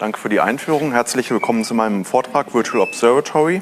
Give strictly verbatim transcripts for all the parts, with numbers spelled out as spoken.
Danke für die Einführung. Herzlich willkommen zu meinem Vortrag Virtual Observatory.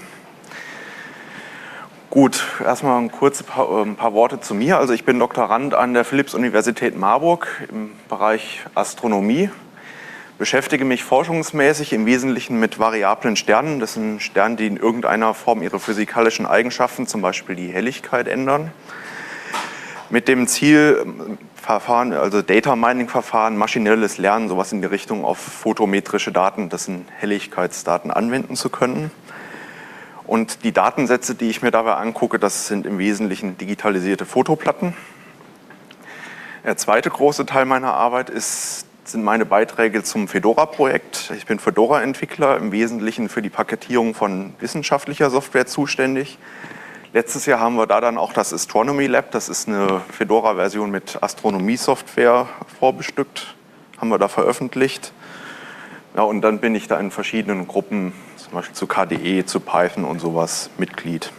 Gut, erstmal ein kurze paar, äh, ein paar Worte zu mir. Also ich bin Doktorand an der Philipps-Universität Marburg im Bereich Astronomie. Beschäftige mich forschungsmäßig im Wesentlichen mit variablen Sternen. Das sind Sterne, die in irgendeiner Form ihre physikalischen Eigenschaften, zum Beispiel die Helligkeit, ändern. Mit dem Ziel, Verfahren, also Data Mining Verfahren, maschinelles Lernen, sowas in die Richtung auf photometrische Daten, das sind Helligkeitsdaten, anwenden zu können. Und die Datensätze, die ich mir dabei angucke, das sind im Wesentlichen digitalisierte Fotoplatten. Der zweite große Teil meiner Arbeit ist, sind meine Beiträge zum Fedora-Projekt. Ich bin Fedora-Entwickler, im Wesentlichen für die Paketierung von wissenschaftlicher Software zuständig. Letztes Jahr haben wir da dann auch das Astronomy Lab, das ist eine Fedora-Version mit Astronomie-Software vorbestückt, haben wir da veröffentlicht. Ja, und dann bin ich da in verschiedenen Gruppen, zum Beispiel zu K D E, zu Python und sowas, Mitglied.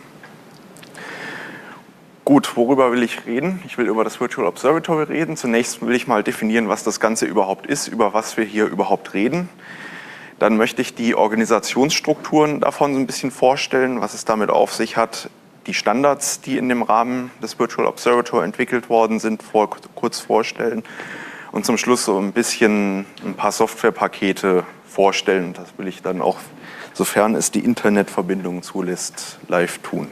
Gut, worüber will ich reden? Ich will über das Virtual Observatory reden. Zunächst will ich mal definieren, was das Ganze überhaupt ist, über was wir hier überhaupt reden. Dann möchte ich die Organisationsstrukturen davon so ein bisschen vorstellen, was es damit auf sich hat. Die Standards, die in dem Rahmen des Virtual Observatory entwickelt worden sind, vor, kurz vorstellen. Und zum Schluss so ein bisschen ein paar Softwarepakete vorstellen. Das will ich dann auch, sofern es die Internetverbindung zulässt, live tun.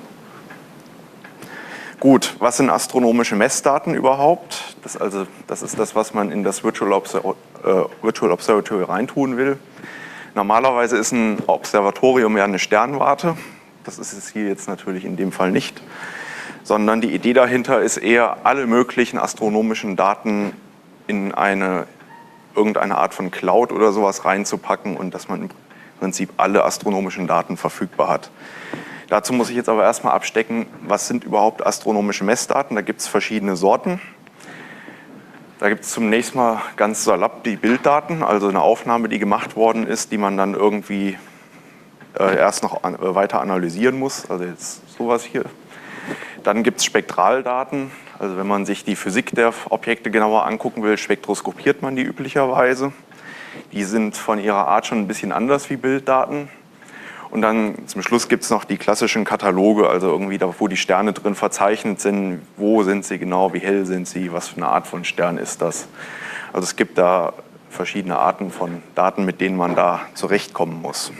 Gut, was sind astronomische Messdaten überhaupt? Das, also, das ist das, was man in das Virtual, Obser- äh, Virtual Observatory reintun will. Normalerweise ist ein Observatorium ja eine Sternwarte. Das ist es hier jetzt natürlich in dem Fall nicht. Sondern die Idee dahinter ist eher, alle möglichen astronomischen Daten in eine, irgendeine Art von Cloud oder sowas reinzupacken und dass man im Prinzip alle astronomischen Daten verfügbar hat. Dazu muss ich jetzt aber erstmal abstecken, was sind überhaupt astronomische Messdaten? Da gibt es verschiedene Sorten. Da gibt es zunächst mal ganz salopp die Bilddaten, also eine Aufnahme, die gemacht worden ist, die man dann irgendwie äh, erst noch an, äh, weiter analysieren muss, also jetzt sowas hier. Dann gibt es Spektraldaten, also wenn man sich die Physik der Objekte genauer angucken will, spektroskopiert man die üblicherweise. Die sind von ihrer Art schon ein bisschen anders wie Bilddaten. Und dann zum Schluss gibt es noch die klassischen Kataloge, also irgendwie da, wo die Sterne drin verzeichnet sind, wo sind sie genau, wie hell sind sie, was für eine Art von Stern ist das. Also es gibt da verschiedene Arten von Daten, mit denen man da zurechtkommen muss.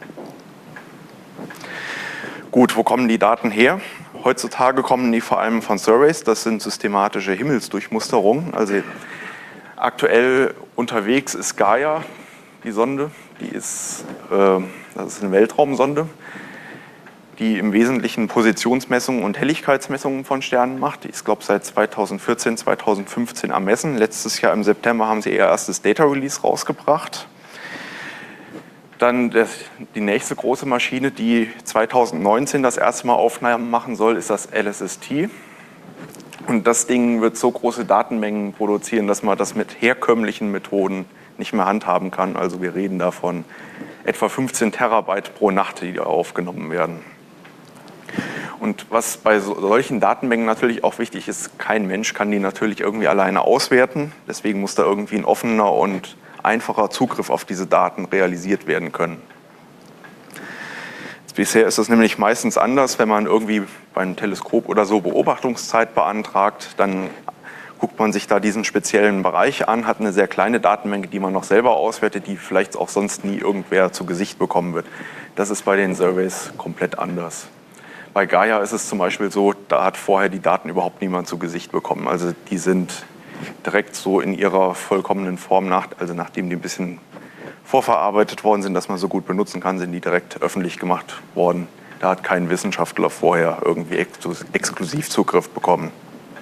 Gut, wo kommen die Daten her? Heutzutage kommen die vor allem von Surveys, das sind systematische Himmelsdurchmusterungen. Also aktuell unterwegs ist Gaia, die Sonde, die ist, äh, das ist eine Weltraumsonde, die im Wesentlichen Positionsmessungen und Helligkeitsmessungen von Sternen macht. Die ist, glaube ich, seit zweitausendvierzehn, zweitausendfünfzehn am Messen. Letztes Jahr im September haben sie ihr erstes Data Release rausgebracht. Dann das, die nächste große Maschine, die zweitausendneunzehn das erste Mal Aufnahmen machen soll, ist das L S S T. Und das Ding wird so große Datenmengen produzieren, dass man das mit herkömmlichen Methoden nicht mehr handhaben kann. Also wir reden davon etwa fünfzehn Terabyte pro Nacht, die da aufgenommen werden. Und was bei solchen Datenmengen natürlich auch wichtig ist, kein Mensch kann die natürlich irgendwie alleine auswerten. Deswegen muss da irgendwie ein offener und einfacher Zugriff auf diese Daten realisiert werden können. Bisher ist es nämlich meistens anders, wenn man irgendwie bei einem Teleskop oder so Beobachtungszeit beantragt, dann guckt man sich da diesen speziellen Bereich an, hat eine sehr kleine Datenmenge, die man noch selber auswertet, die vielleicht auch sonst nie irgendwer zu Gesicht bekommen wird. Das ist bei den Surveys komplett anders. Bei Gaia ist es zum Beispiel so, da hat vorher die Daten überhaupt niemand zu Gesicht bekommen. Also die sind direkt so in ihrer vollkommenen Form, nach, also nachdem die ein bisschen vorverarbeitet worden sind, dass man so gut benutzen kann, sind die direkt öffentlich gemacht worden. Da hat kein Wissenschaftler vorher irgendwie Exklusivzugriff bekommen.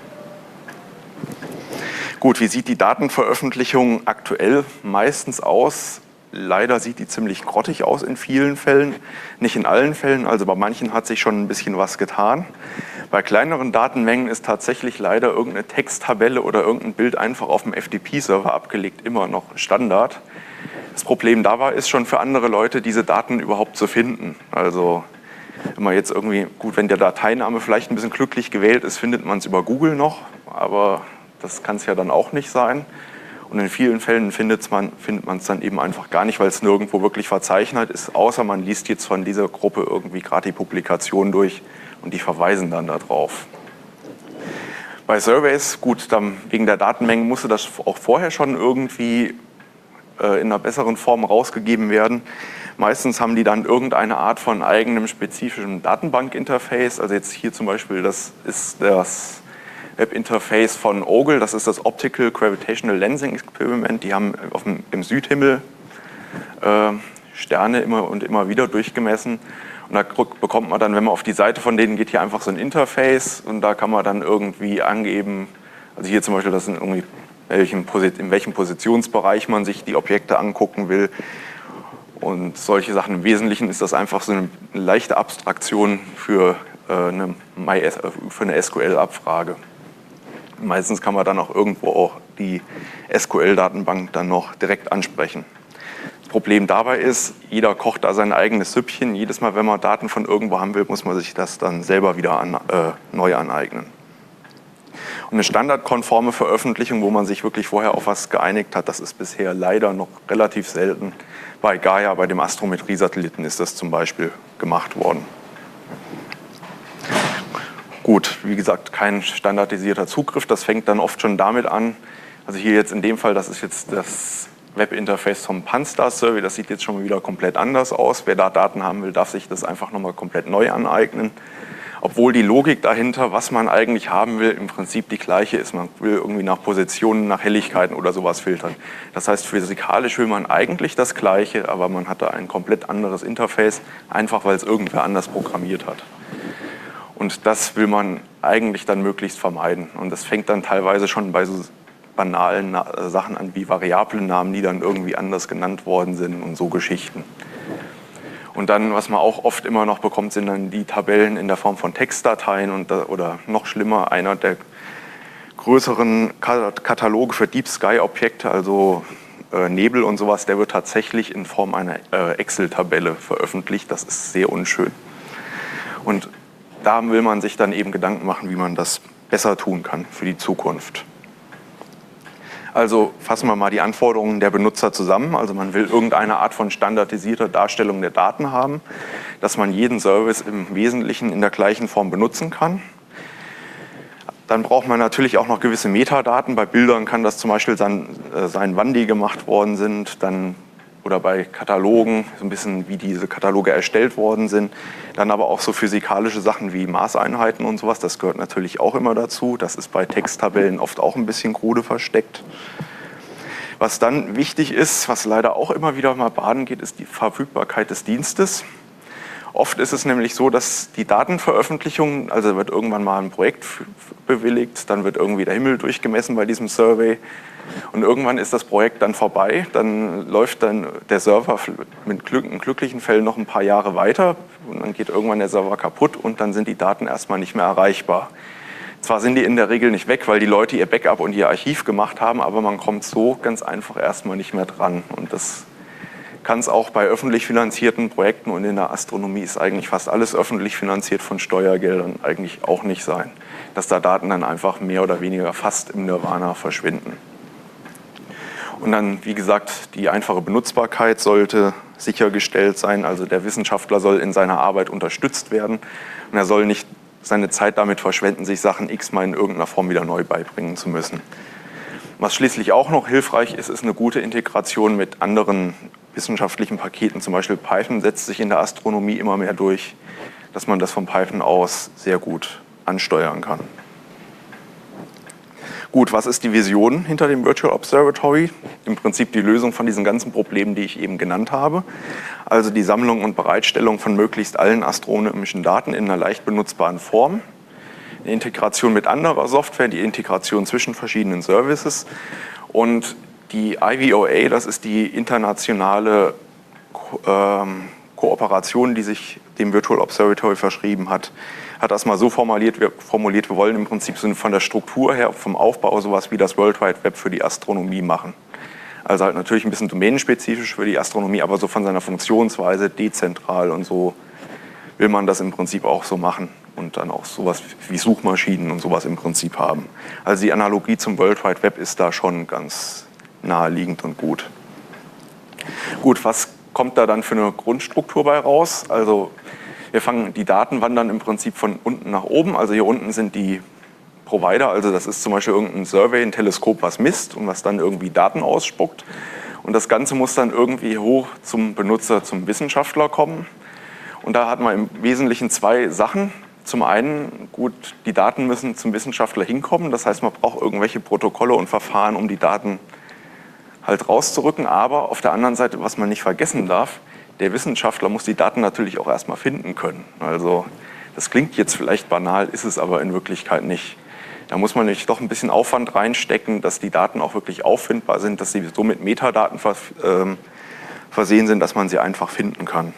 Gut, wie sieht die Datenveröffentlichung aktuell meistens aus? Leider sieht die ziemlich grottig aus in vielen Fällen, nicht in allen Fällen, also bei manchen hat sich schon ein bisschen was getan. Bei kleineren Datenmengen ist tatsächlich leider irgendeine Texttabelle oder irgendein Bild einfach auf dem F T P-Server abgelegt immer noch Standard. Das Problem dabei ist schon für andere Leute, diese Daten überhaupt zu finden. Also wenn man jetzt irgendwie, gut, wenn der Dateiname vielleicht ein bisschen glücklich gewählt ist, findet man es über Google noch, aber das kann es ja dann auch nicht sein. Und in vielen Fällen findet man findet man es dann eben einfach gar nicht, weil es nirgendwo wirklich verzeichnet ist, außer man liest jetzt von dieser Gruppe irgendwie gerade die Publikation durch und die verweisen dann darauf. Bei Surveys, gut, dann wegen der Datenmengen musste das auch vorher schon irgendwie äh, in einer besseren Form rausgegeben werden. Meistens haben die dann irgendeine Art von eigenem spezifischen Datenbankinterface. Also jetzt hier zum Beispiel, das ist das Webinterface von Ogle, das ist das Optical Gravitational Lensing Experiment. Die haben auf dem, im Südhimmel äh, Sterne immer und immer wieder durchgemessen. Und da bekommt man dann, wenn man auf die Seite von denen geht, hier einfach so ein Interface und da kann man dann irgendwie angeben, also hier zum Beispiel, das sind irgendwie welchen, in welchem Positionsbereich man sich die Objekte angucken will. Und solche Sachen. Im Wesentlichen ist das einfach so eine leichte Abstraktion für eine, für eine S Q L-Abfrage. Meistens kann man dann auch irgendwo auch die S Q L-Datenbank dann noch direkt ansprechen. Das Problem dabei ist, jeder kocht da sein eigenes Süppchen. Jedes Mal, wenn man Daten von irgendwo haben will, muss man sich das dann selber wieder an, äh, neu aneignen. Und eine standardkonforme Veröffentlichung, wo man sich wirklich vorher auf was geeinigt hat, das ist bisher leider noch relativ selten. Bei Gaia, bei dem Astrometrie-Satelliten, ist das zum Beispiel gemacht worden. Gut, wie gesagt, kein standardisierter Zugriff. Das fängt dann oft schon damit an. Also hier jetzt in dem Fall, das ist jetzt das Webinterface vom Pan-STAR-Survey. Das sieht jetzt schon mal wieder komplett anders aus. Wer da Daten haben will, darf sich das einfach nochmal komplett neu aneignen. Obwohl die Logik dahinter, was man eigentlich haben will, im Prinzip die gleiche ist. Man will irgendwie nach Positionen, nach Helligkeiten oder sowas filtern. Das heißt, physikalisch will man eigentlich das Gleiche, aber man hat da ein komplett anderes Interface, einfach weil es irgendwer anders programmiert hat. Und das will man eigentlich dann möglichst vermeiden. Und das fängt dann teilweise schon bei so banalen Sachen an wie Variablennamen, die dann irgendwie anders genannt worden sind und so Geschichten. Und dann, was man auch oft immer noch bekommt, sind dann die Tabellen in der Form von Textdateien und, oder noch schlimmer, einer der größeren Kataloge für Deep Sky Objekte, also äh, Nebel und sowas, der wird tatsächlich in Form einer äh, Excel-Tabelle veröffentlicht. Das ist sehr unschön. Und da will man sich dann eben Gedanken machen, wie man das besser tun kann für die Zukunft. Also fassen wir mal die Anforderungen der Benutzer zusammen. Also man will irgendeine Art von standardisierter Darstellung der Daten haben, dass man jeden Service im Wesentlichen in der gleichen Form benutzen kann. Dann braucht man natürlich auch noch gewisse Metadaten. Bei Bildern kann das zum Beispiel sein, äh, sein wann die gemacht worden sind, dann oder bei Katalogen, so ein bisschen wie diese Kataloge erstellt worden sind. Dann aber auch so physikalische Sachen wie Maßeinheiten und sowas, das gehört natürlich auch immer dazu. Das ist bei Texttabellen oft auch ein bisschen krude versteckt. Was dann wichtig ist, was leider auch immer wieder mal baden geht, ist die Verfügbarkeit des Dienstes. Oft ist es nämlich so, dass die Datenveröffentlichung, also wird irgendwann mal ein Projekt bewilligt, dann wird irgendwie der Himmel durchgemessen bei diesem Survey und irgendwann ist das Projekt dann vorbei, dann läuft dann der Server mit glücklichen Fällen noch ein paar Jahre weiter und dann geht irgendwann der Server kaputt und dann sind die Daten erstmal nicht mehr erreichbar. Zwar sind die in der Regel nicht weg, weil die Leute ihr Backup und ihr Archiv gemacht haben, aber man kommt so ganz einfach erstmal nicht mehr dran und das kann es auch bei öffentlich finanzierten Projekten und in der Astronomie ist eigentlich fast alles öffentlich finanziert von Steuergeldern eigentlich auch nicht sein, dass da Daten dann einfach mehr oder weniger fast im Nirvana verschwinden. Und dann, wie gesagt, die einfache Benutzbarkeit sollte sichergestellt sein, also der Wissenschaftler soll in seiner Arbeit unterstützt werden und er soll nicht seine Zeit damit verschwenden, sich Sachen x-mal in irgendeiner Form wieder neu beibringen zu müssen. Was schließlich auch noch hilfreich ist, ist eine gute Integration mit anderen wissenschaftlichen Paketen. Zum Beispiel Python setzt sich in der Astronomie immer mehr durch, dass man das von Python aus sehr gut ansteuern kann. Gut, was ist die Vision hinter dem Virtual Observatory? Im Prinzip die Lösung von diesen ganzen Problemen, die ich eben genannt habe. Also die Sammlung und Bereitstellung von möglichst allen astronomischen Daten in einer leicht benutzbaren Form. Eine Integration mit anderer Software, die Integration zwischen verschiedenen Services und die I V O A, das ist die internationale Ko ähm, Kooperation, die sich dem Virtual Observatory verschrieben hat, hat das mal so formuliert wir, formuliert, wir wollen im Prinzip so von der Struktur her, vom Aufbau sowas wie das World Wide Web für die Astronomie machen. Also halt natürlich ein bisschen domänenspezifisch für die Astronomie, aber so von seiner Funktionsweise dezentral und so will man das im Prinzip auch so machen und dann auch sowas wie Suchmaschinen und sowas im Prinzip haben. Also die Analogie zum World Wide Web ist da schon ganz naheliegend und gut. Gut, was kommt da dann für eine Grundstruktur bei raus? Also wir fangen, die Daten wandern im Prinzip von unten nach oben. Also hier unten sind die Provider, also das ist zum Beispiel irgendein Survey, ein Teleskop, was misst und was dann irgendwie Daten ausspuckt. Und das Ganze muss dann irgendwie hoch zum Benutzer, zum Wissenschaftler kommen. Und da hat man im Wesentlichen zwei Sachen. Zum einen, gut, die Daten müssen zum Wissenschaftler hinkommen. Das heißt, man braucht irgendwelche Protokolle und Verfahren, um die Daten halt rauszurücken. Aber auf der anderen Seite, was man nicht vergessen darf, der Wissenschaftler muss die Daten natürlich auch erstmal finden können. Also das klingt jetzt vielleicht banal, ist es aber in Wirklichkeit nicht. Da muss man nämlich doch ein bisschen Aufwand reinstecken, dass die Daten auch wirklich auffindbar sind, dass sie so mit Metadaten versehen sind, dass man sie einfach finden kann.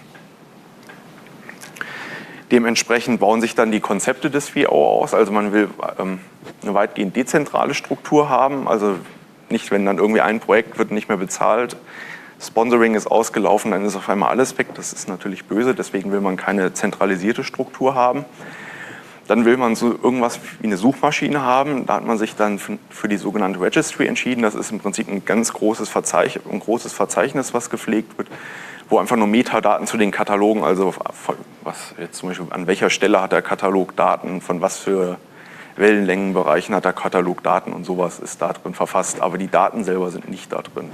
Dementsprechend bauen sich dann die Konzepte des V O aus. Also man will ähm, eine weitgehend dezentrale Struktur haben. Also nicht, wenn dann irgendwie ein Projekt wird nicht mehr bezahlt, Sponsoring ist ausgelaufen, dann ist auf einmal alles weg. Das ist natürlich böse, deswegen will man keine zentralisierte Struktur haben. Dann will man so irgendwas wie eine Suchmaschine haben. Da hat man sich dann für die sogenannte Registry entschieden. Das ist im Prinzip ein ganz großes Verzeichnis, ein großes Verzeichnis, was gepflegt wird, wo einfach nur Metadaten zu den Katalogen, also was jetzt zum Beispiel an welcher Stelle hat der Katalog Daten, von was für Wellenlängenbereichen hat der Katalog Daten und sowas ist da drin verfasst. Aber die Daten selber sind nicht da drin.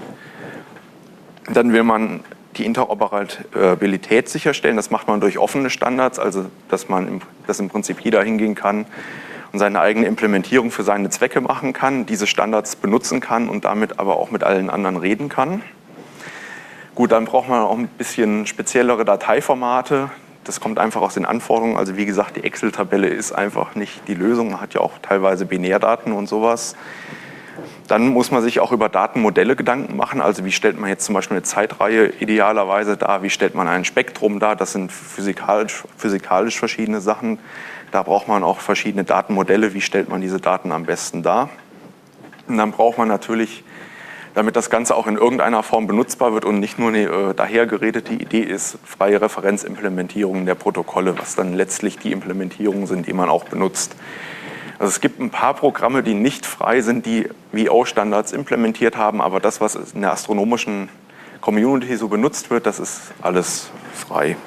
Dann will man die Interoperabilität sicherstellen. Das macht man durch offene Standards, also dass man im, dass im Prinzip jeder hingehen kann und seine eigene Implementierung für seine Zwecke machen kann, diese Standards benutzen kann und damit aber auch mit allen anderen reden kann. Gut, dann braucht man auch ein bisschen speziellere Dateiformate. Das kommt einfach aus den Anforderungen. Also wie gesagt, die Excel-Tabelle ist einfach nicht die Lösung. Man hat ja auch teilweise Binärdaten und sowas. Dann muss man sich auch über Datenmodelle Gedanken machen. Also wie stellt man jetzt zum Beispiel eine Zeitreihe idealerweise dar? Wie stellt man ein Spektrum dar? Das sind physikalisch, physikalisch verschiedene Sachen. Da braucht man auch verschiedene Datenmodelle. Wie stellt man diese Daten am besten dar? Und dann braucht man natürlich, damit das Ganze auch in irgendeiner Form benutzbar wird und nicht nur eine äh, dahergeredete Idee ist, freie Referenzimplementierungen der Protokolle, was dann letztlich die Implementierungen sind, die man auch benutzt. Also es gibt ein paar Programme, die nicht frei sind, die V O-Standards implementiert haben, aber das, was in der astronomischen Community so benutzt wird, das ist alles frei.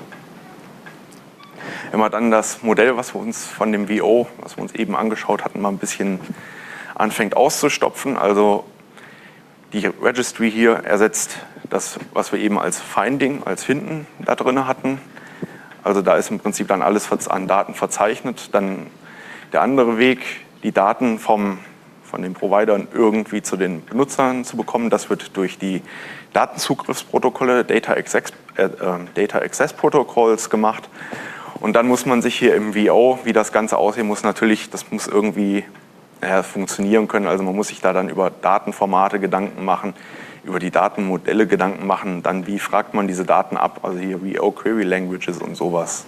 Wenn man dann das Modell, was wir uns von dem V O, was wir uns eben angeschaut hatten, mal ein bisschen anfängt auszustopfen, also die Registry hier ersetzt das, was wir eben als Finding, als Finden da drin hatten. Also da ist im Prinzip dann alles an Daten verzeichnet. Dann der andere Weg, die Daten vom, von den Providern irgendwie zu den Benutzern zu bekommen, das wird durch die Datenzugriffsprotokolle, Data Access, äh, Data Access Protocols gemacht. Und dann muss man sich hier im V O, wie das Ganze aussehen muss, natürlich, das muss irgendwie ja, funktionieren können. Also man muss sich da dann über Datenformate Gedanken machen, über die Datenmodelle Gedanken machen. Dann wie fragt man diese Daten ab, also hier V O Query Languages und sowas.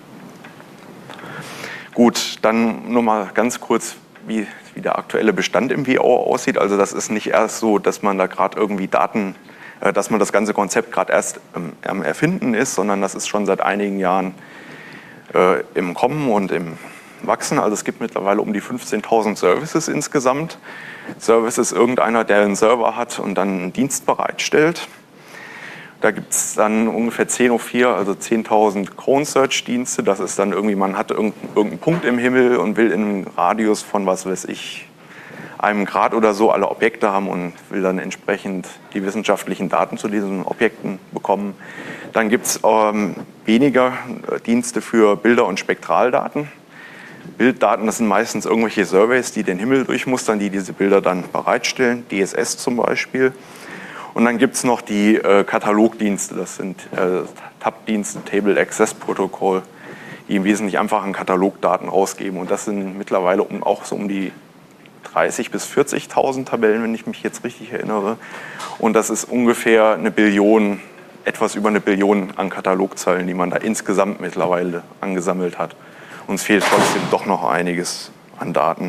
Gut, dann nur mal ganz kurz, wie, wie der aktuelle Bestand im V O aussieht. Also das ist nicht erst so, dass man da gerade irgendwie Daten, äh, dass man das ganze Konzept gerade erst ähm, am Erfinden ist, sondern das ist schon seit einigen Jahren äh, im Kommen und im Wachsen. Also es gibt mittlerweile um die fünfzehntausend Services insgesamt. Service ist irgendeiner, der einen Server hat und dann einen Dienst bereitstellt. Da gibt es dann ungefähr zehn hoch vier, also zehntausend Cone-Search-Dienste. Das ist dann irgendwie, man hat irgendeinen Punkt im Himmel und will in einem Radius von, was weiß ich, einem Grad oder so alle Objekte haben und will dann entsprechend die wissenschaftlichen Daten zu diesen Objekten bekommen. Dann gibt es ähm, weniger Dienste für Bilder- und Spektraldaten. Bilddaten, das sind meistens irgendwelche Surveys, die den Himmel durchmustern, die diese Bilder dann bereitstellen, D S S zum Beispiel. Und dann gibt es noch die äh, Katalogdienste, das sind äh, T A B-Dienste, Table Access Protocol, die im Wesentlichen einfach an Katalogdaten rausgeben. Und das sind mittlerweile um, auch so um die dreißigtausend bis vierzigtausend Tabellen, wenn ich mich jetzt richtig erinnere. Und das ist ungefähr eine Billion, etwas über eine Billion an Katalogzeilen, die man da insgesamt mittlerweile angesammelt hat. Uns fehlt trotzdem doch noch einiges an Daten.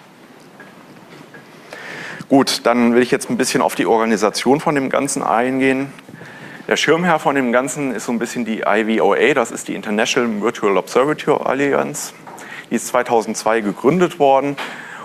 Gut, dann will ich jetzt ein bisschen auf die Organisation von dem Ganzen eingehen. Der Schirmherr von dem Ganzen ist so ein bisschen die I V O A, das ist die International Virtual Observatory Alliance. Die ist zweitausendzwei gegründet worden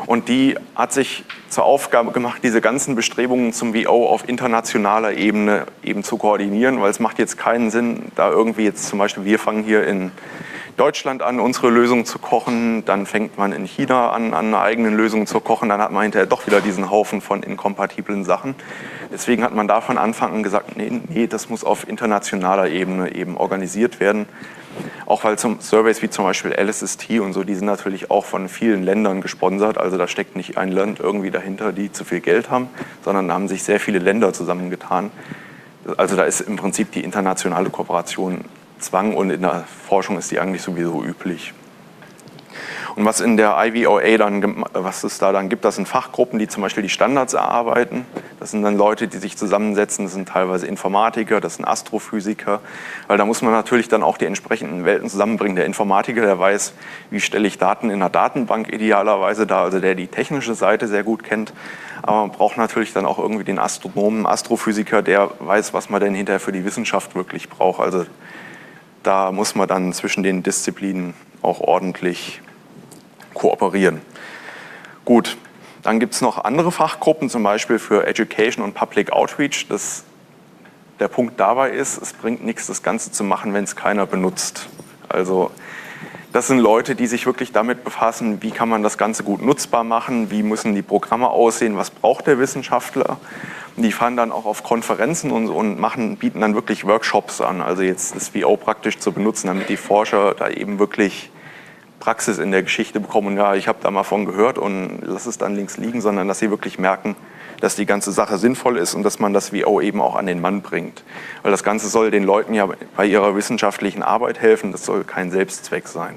Und die hat sich zur Aufgabe gemacht, diese ganzen Bestrebungen zum V O auf internationaler Ebene eben zu koordinieren, weil es macht jetzt keinen Sinn, da irgendwie jetzt zum Beispiel, wir fangen hier in Deutschland an, unsere Lösung zu kochen, dann fängt man in China an, an einer eigenen Lösung zu kochen, dann hat man hinterher doch wieder diesen Haufen von inkompatiblen Sachen. Deswegen hat man da von Anfang an gesagt, nee, nee, das muss auf internationaler Ebene eben organisiert werden. Auch weil zum Surveys wie zum Beispiel L S S T und so, die sind natürlich auch von vielen Ländern gesponsert. Also da steckt nicht ein Land irgendwie dahinter, die zu viel Geld haben, sondern da haben sich sehr viele Länder zusammengetan. Also da ist im Prinzip die internationale Kooperation Zwang und in der Forschung ist die eigentlich sowieso üblich. Und was in der I V O A dann, was es da dann gibt, das sind Fachgruppen, die zum Beispiel die Standards erarbeiten. Das sind dann Leute, die sich zusammensetzen, das sind teilweise Informatiker, das sind Astrophysiker, weil da muss man natürlich dann auch die entsprechenden Welten zusammenbringen. Der Informatiker, der weiß, wie stelle ich Daten in einer Datenbank idealerweise dar, also der die technische Seite sehr gut kennt. Aber man braucht natürlich dann auch irgendwie den Astronomen, Astrophysiker, der weiß, was man denn hinterher für die Wissenschaft wirklich braucht. Also da muss man dann zwischen den Disziplinen auch ordentlich kooperieren. Gut, dann gibt es noch andere Fachgruppen, zum Beispiel für Education und Public Outreach. Das, der Punkt dabei ist, es bringt nichts, das Ganze zu machen, wenn es keiner benutzt. Also das sind Leute, die sich wirklich damit befassen, wie kann man das Ganze gut nutzbar machen, wie müssen die Programme aussehen, was braucht der Wissenschaftler. Und die fahren dann auch auf Konferenzen und, und machen, bieten dann wirklich Workshops an, also jetzt das V O praktisch zu benutzen, damit die Forscher da eben wirklich Praxis in der Geschichte bekommen. Und ja, ich habe da mal von gehört und lass es dann links liegen, sondern dass sie wirklich merken, dass die ganze Sache sinnvoll ist und dass man das V O eben auch an den Mann bringt. Weil das Ganze soll den Leuten ja bei ihrer wissenschaftlichen Arbeit helfen, das soll kein Selbstzweck sein.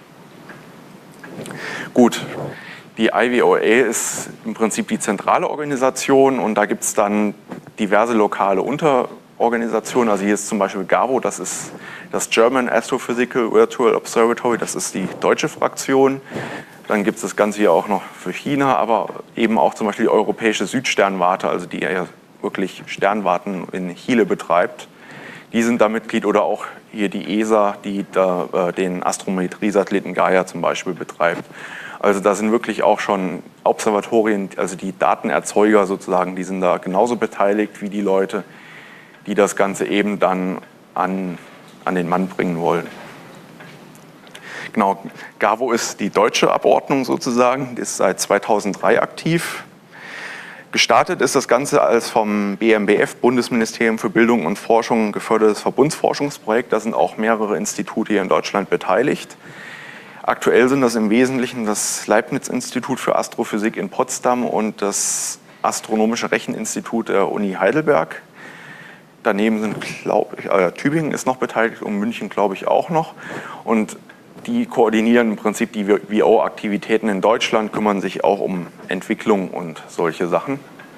Gut, die I V O A ist im Prinzip die zentrale Organisation und da gibt es dann diverse lokale Unterorganisationen. Also hier ist zum Beispiel GAVO, das ist das German Astrophysical Virtual Observatory, das ist die deutsche Fraktion. Dann gibt es das Ganze hier auch noch für China, aber eben auch zum Beispiel die europäische Südsternwarte, also die ja wirklich Sternwarten in Chile betreibt. Die sind da Mitglied oder auch hier die E S A, die da, äh, den Astrometrie-Satelliten Gaia zum Beispiel betreibt. Also da sind wirklich auch schon Observatorien, also die Datenerzeuger sozusagen, die sind da genauso beteiligt wie die Leute, die das Ganze eben dann an, an den Mann bringen wollen. Genau, GAVO ist die deutsche Abordnung sozusagen, die ist seit zweitausenddrei aktiv. Gestartet ist das Ganze als vom B M B F, Bundesministerium für Bildung und Forschung, gefördertes Verbundsforschungsprojekt. Da sind auch mehrere Institute hier in Deutschland beteiligt. Aktuell sind das im Wesentlichen das Leibniz-Institut für Astrophysik in Potsdam und das Astronomische Recheninstitut der Uni Heidelberg. Daneben sind, glaube ich, äh, Tübingen ist noch beteiligt und München, glaube ich, auch noch. Und die koordinieren im Prinzip die V O-Aktivitäten in Deutschland, kümmern sich auch um Entwicklung und solche Sachen.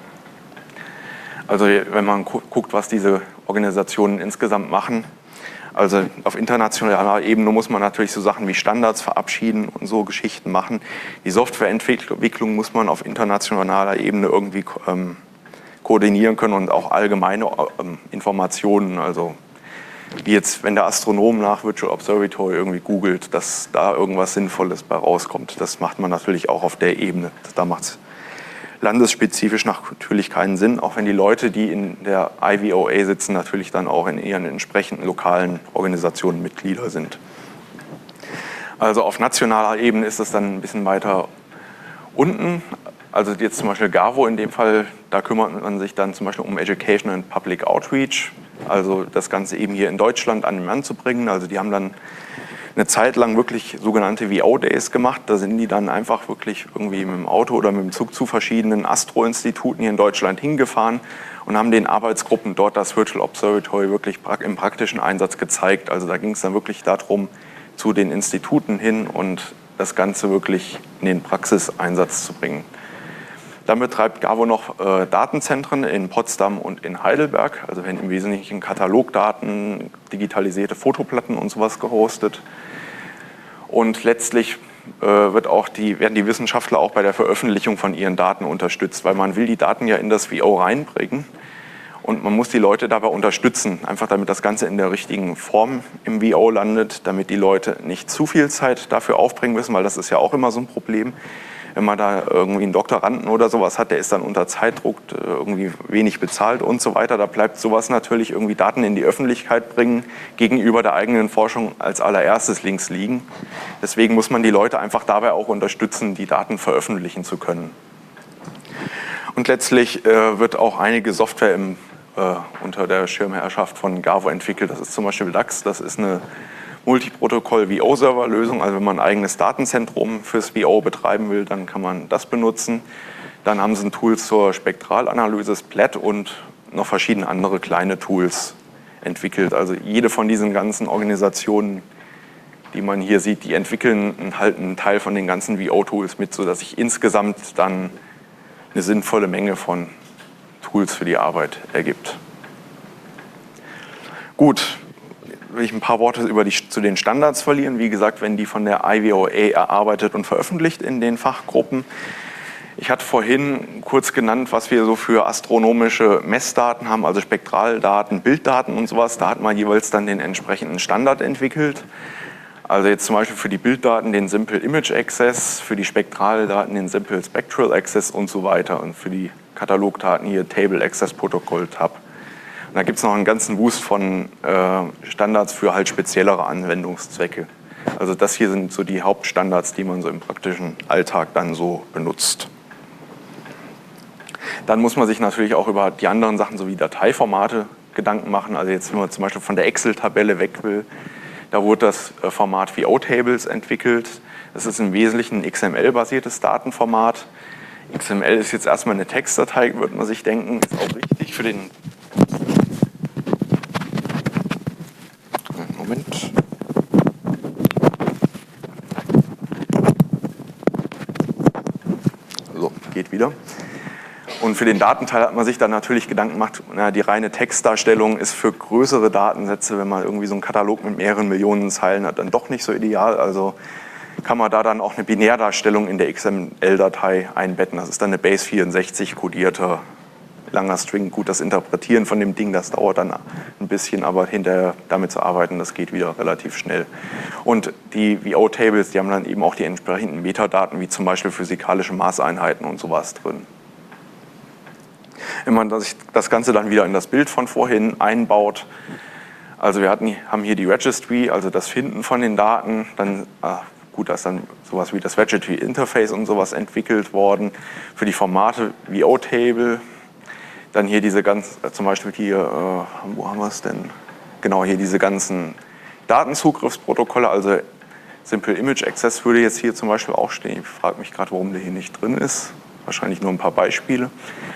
Also wenn man guckt, was diese Organisationen insgesamt machen, also auf internationaler Ebene muss man natürlich so Sachen wie Standards verabschieden und so Geschichten machen. Die Softwareentwicklung muss man auf internationaler Ebene irgendwie ähm, koordinieren können und auch allgemeine ähm, Informationen, also wie jetzt, wenn der Astronom nach Virtual Observatory irgendwie googelt, dass da irgendwas Sinnvolles bei rauskommt. Das macht man natürlich auch auf der Ebene. Da macht es landesspezifisch natürlich keinen Sinn, auch wenn die Leute, die in der I V O A sitzen, natürlich dann auch in ihren entsprechenden lokalen Organisationen Mitglieder sind. Also auf nationaler Ebene ist es dann ein bisschen weiter unten. Also jetzt zum Beispiel GAVO in dem Fall, da kümmert man sich dann zum Beispiel um Education and Public Outreach, also das Ganze eben hier in Deutschland an den Mann zu bringen. Also die haben dann eine Zeit lang wirklich sogenannte V O-Days gemacht. Da sind die dann einfach wirklich irgendwie mit dem Auto oder mit dem Zug zu verschiedenen Astro-Instituten hier in Deutschland hingefahren und haben den Arbeitsgruppen dort das Virtual Observatory wirklich im praktischen Einsatz gezeigt. Also da ging es dann wirklich darum, zu den Instituten hin und das Ganze wirklich in den Praxiseinsatz zu bringen. Dann betreibt GAVO noch äh, Datenzentren in Potsdam und in Heidelberg. Also werden im Wesentlichen Katalogdaten, digitalisierte Fotoplatten und sowas gehostet. Und letztlich äh, wird auch die, werden die Wissenschaftler auch bei der Veröffentlichung von ihren Daten unterstützt, weil man will die Daten ja in das V O reinbringen und man muss die Leute dabei unterstützen, einfach damit das Ganze in der richtigen Form im V O landet, damit die Leute nicht zu viel Zeit dafür aufbringen müssen, weil das ist ja auch immer so ein Problem. Wenn man da irgendwie einen Doktoranden oder sowas hat, der ist dann unter Zeitdruck, irgendwie wenig bezahlt und so weiter. Da bleibt sowas natürlich irgendwie Daten in die Öffentlichkeit bringen, gegenüber der eigenen Forschung als allererstes links liegen. Deswegen muss man die Leute einfach dabei auch unterstützen, die Daten veröffentlichen zu können. Und letztlich äh, wird auch einige Software im, äh, unter der Schirmherrschaft von Gavo entwickelt. Das ist zum Beispiel DAX, das ist eine Multiprotokoll-V O-Server-Lösung. Also wenn man ein eigenes Datenzentrum fürs V O betreiben will, dann kann man das benutzen. Dann haben sie ein Tool zur Spektralanalyse, Splat, und noch verschiedene andere kleine Tools entwickelt. Also jede von diesen ganzen Organisationen, die man hier sieht, die entwickeln halt einen Teil von den ganzen V O-Tools mit, sodass sich insgesamt dann eine sinnvolle Menge von Tools für die Arbeit ergibt. Gut, will ich ein paar Worte über die, zu den Standards verlieren. Wie gesagt, wenn die von der I V O A erarbeitet und veröffentlicht in den Fachgruppen. Ich hatte vorhin kurz genannt, was wir so für astronomische Messdaten haben, also Spektraldaten, Bilddaten und sowas. Da hat man jeweils dann den entsprechenden Standard entwickelt. Also jetzt zum Beispiel für die Bilddaten den Simple Image Access, für die Spektraldaten den Simple Spectral Access und so weiter. Und für die Katalogdaten hier Table Access Protocol Tab. Und da gibt es noch einen ganzen Wust von äh, Standards für halt speziellere Anwendungszwecke. Also das hier sind so die Hauptstandards, die man so im praktischen Alltag dann so benutzt. Dann muss man sich natürlich auch über die anderen Sachen sowie Dateiformate Gedanken machen. Also jetzt, wenn man zum Beispiel von der Excel-Tabelle weg will, da wurde das Format V O-Tables entwickelt. Das ist im Wesentlichen ein X M L-basiertes Datenformat. X M L ist jetzt erstmal eine Textdatei, würde man sich denken. Ist auch richtig für den... Moment. So, geht wieder. Und für den Datenteil hat man sich dann natürlich Gedanken gemacht, na, die reine Textdarstellung ist für größere Datensätze, wenn man irgendwie so einen Katalog mit mehreren Millionen Zeilen hat, dann doch nicht so ideal. Also kann man da dann auch eine Binärdarstellung in der X M L-Datei einbetten. Das ist dann eine Base vierundsechzig kodierter langer String. Gut, das Interpretieren von dem Ding, das dauert dann ein bisschen, aber hinterher damit zu arbeiten, das geht wieder relativ schnell. Und die V O-Tables, die haben dann eben auch die entsprechenden Metadaten, wie zum Beispiel physikalische Maßeinheiten und sowas drin. Wenn man das, das Ganze dann wieder in das Bild von vorhin einbaut, also wir hatten, haben hier die Registry, also das Finden von den Daten, dann, ah, gut, da ist dann sowas wie das Registry Interface und sowas entwickelt worden, für die Formate V O-Table, dann hier diese ganz, zum Beispiel hier, äh, wo haben wir es denn? Genau, hier diese ganzen Datenzugriffsprotokolle, also Simple Image Access würde jetzt hier zum Beispiel auch stehen. Ich frage mich gerade, warum der hier nicht drin ist. Wahrscheinlich nur ein paar Beispiele.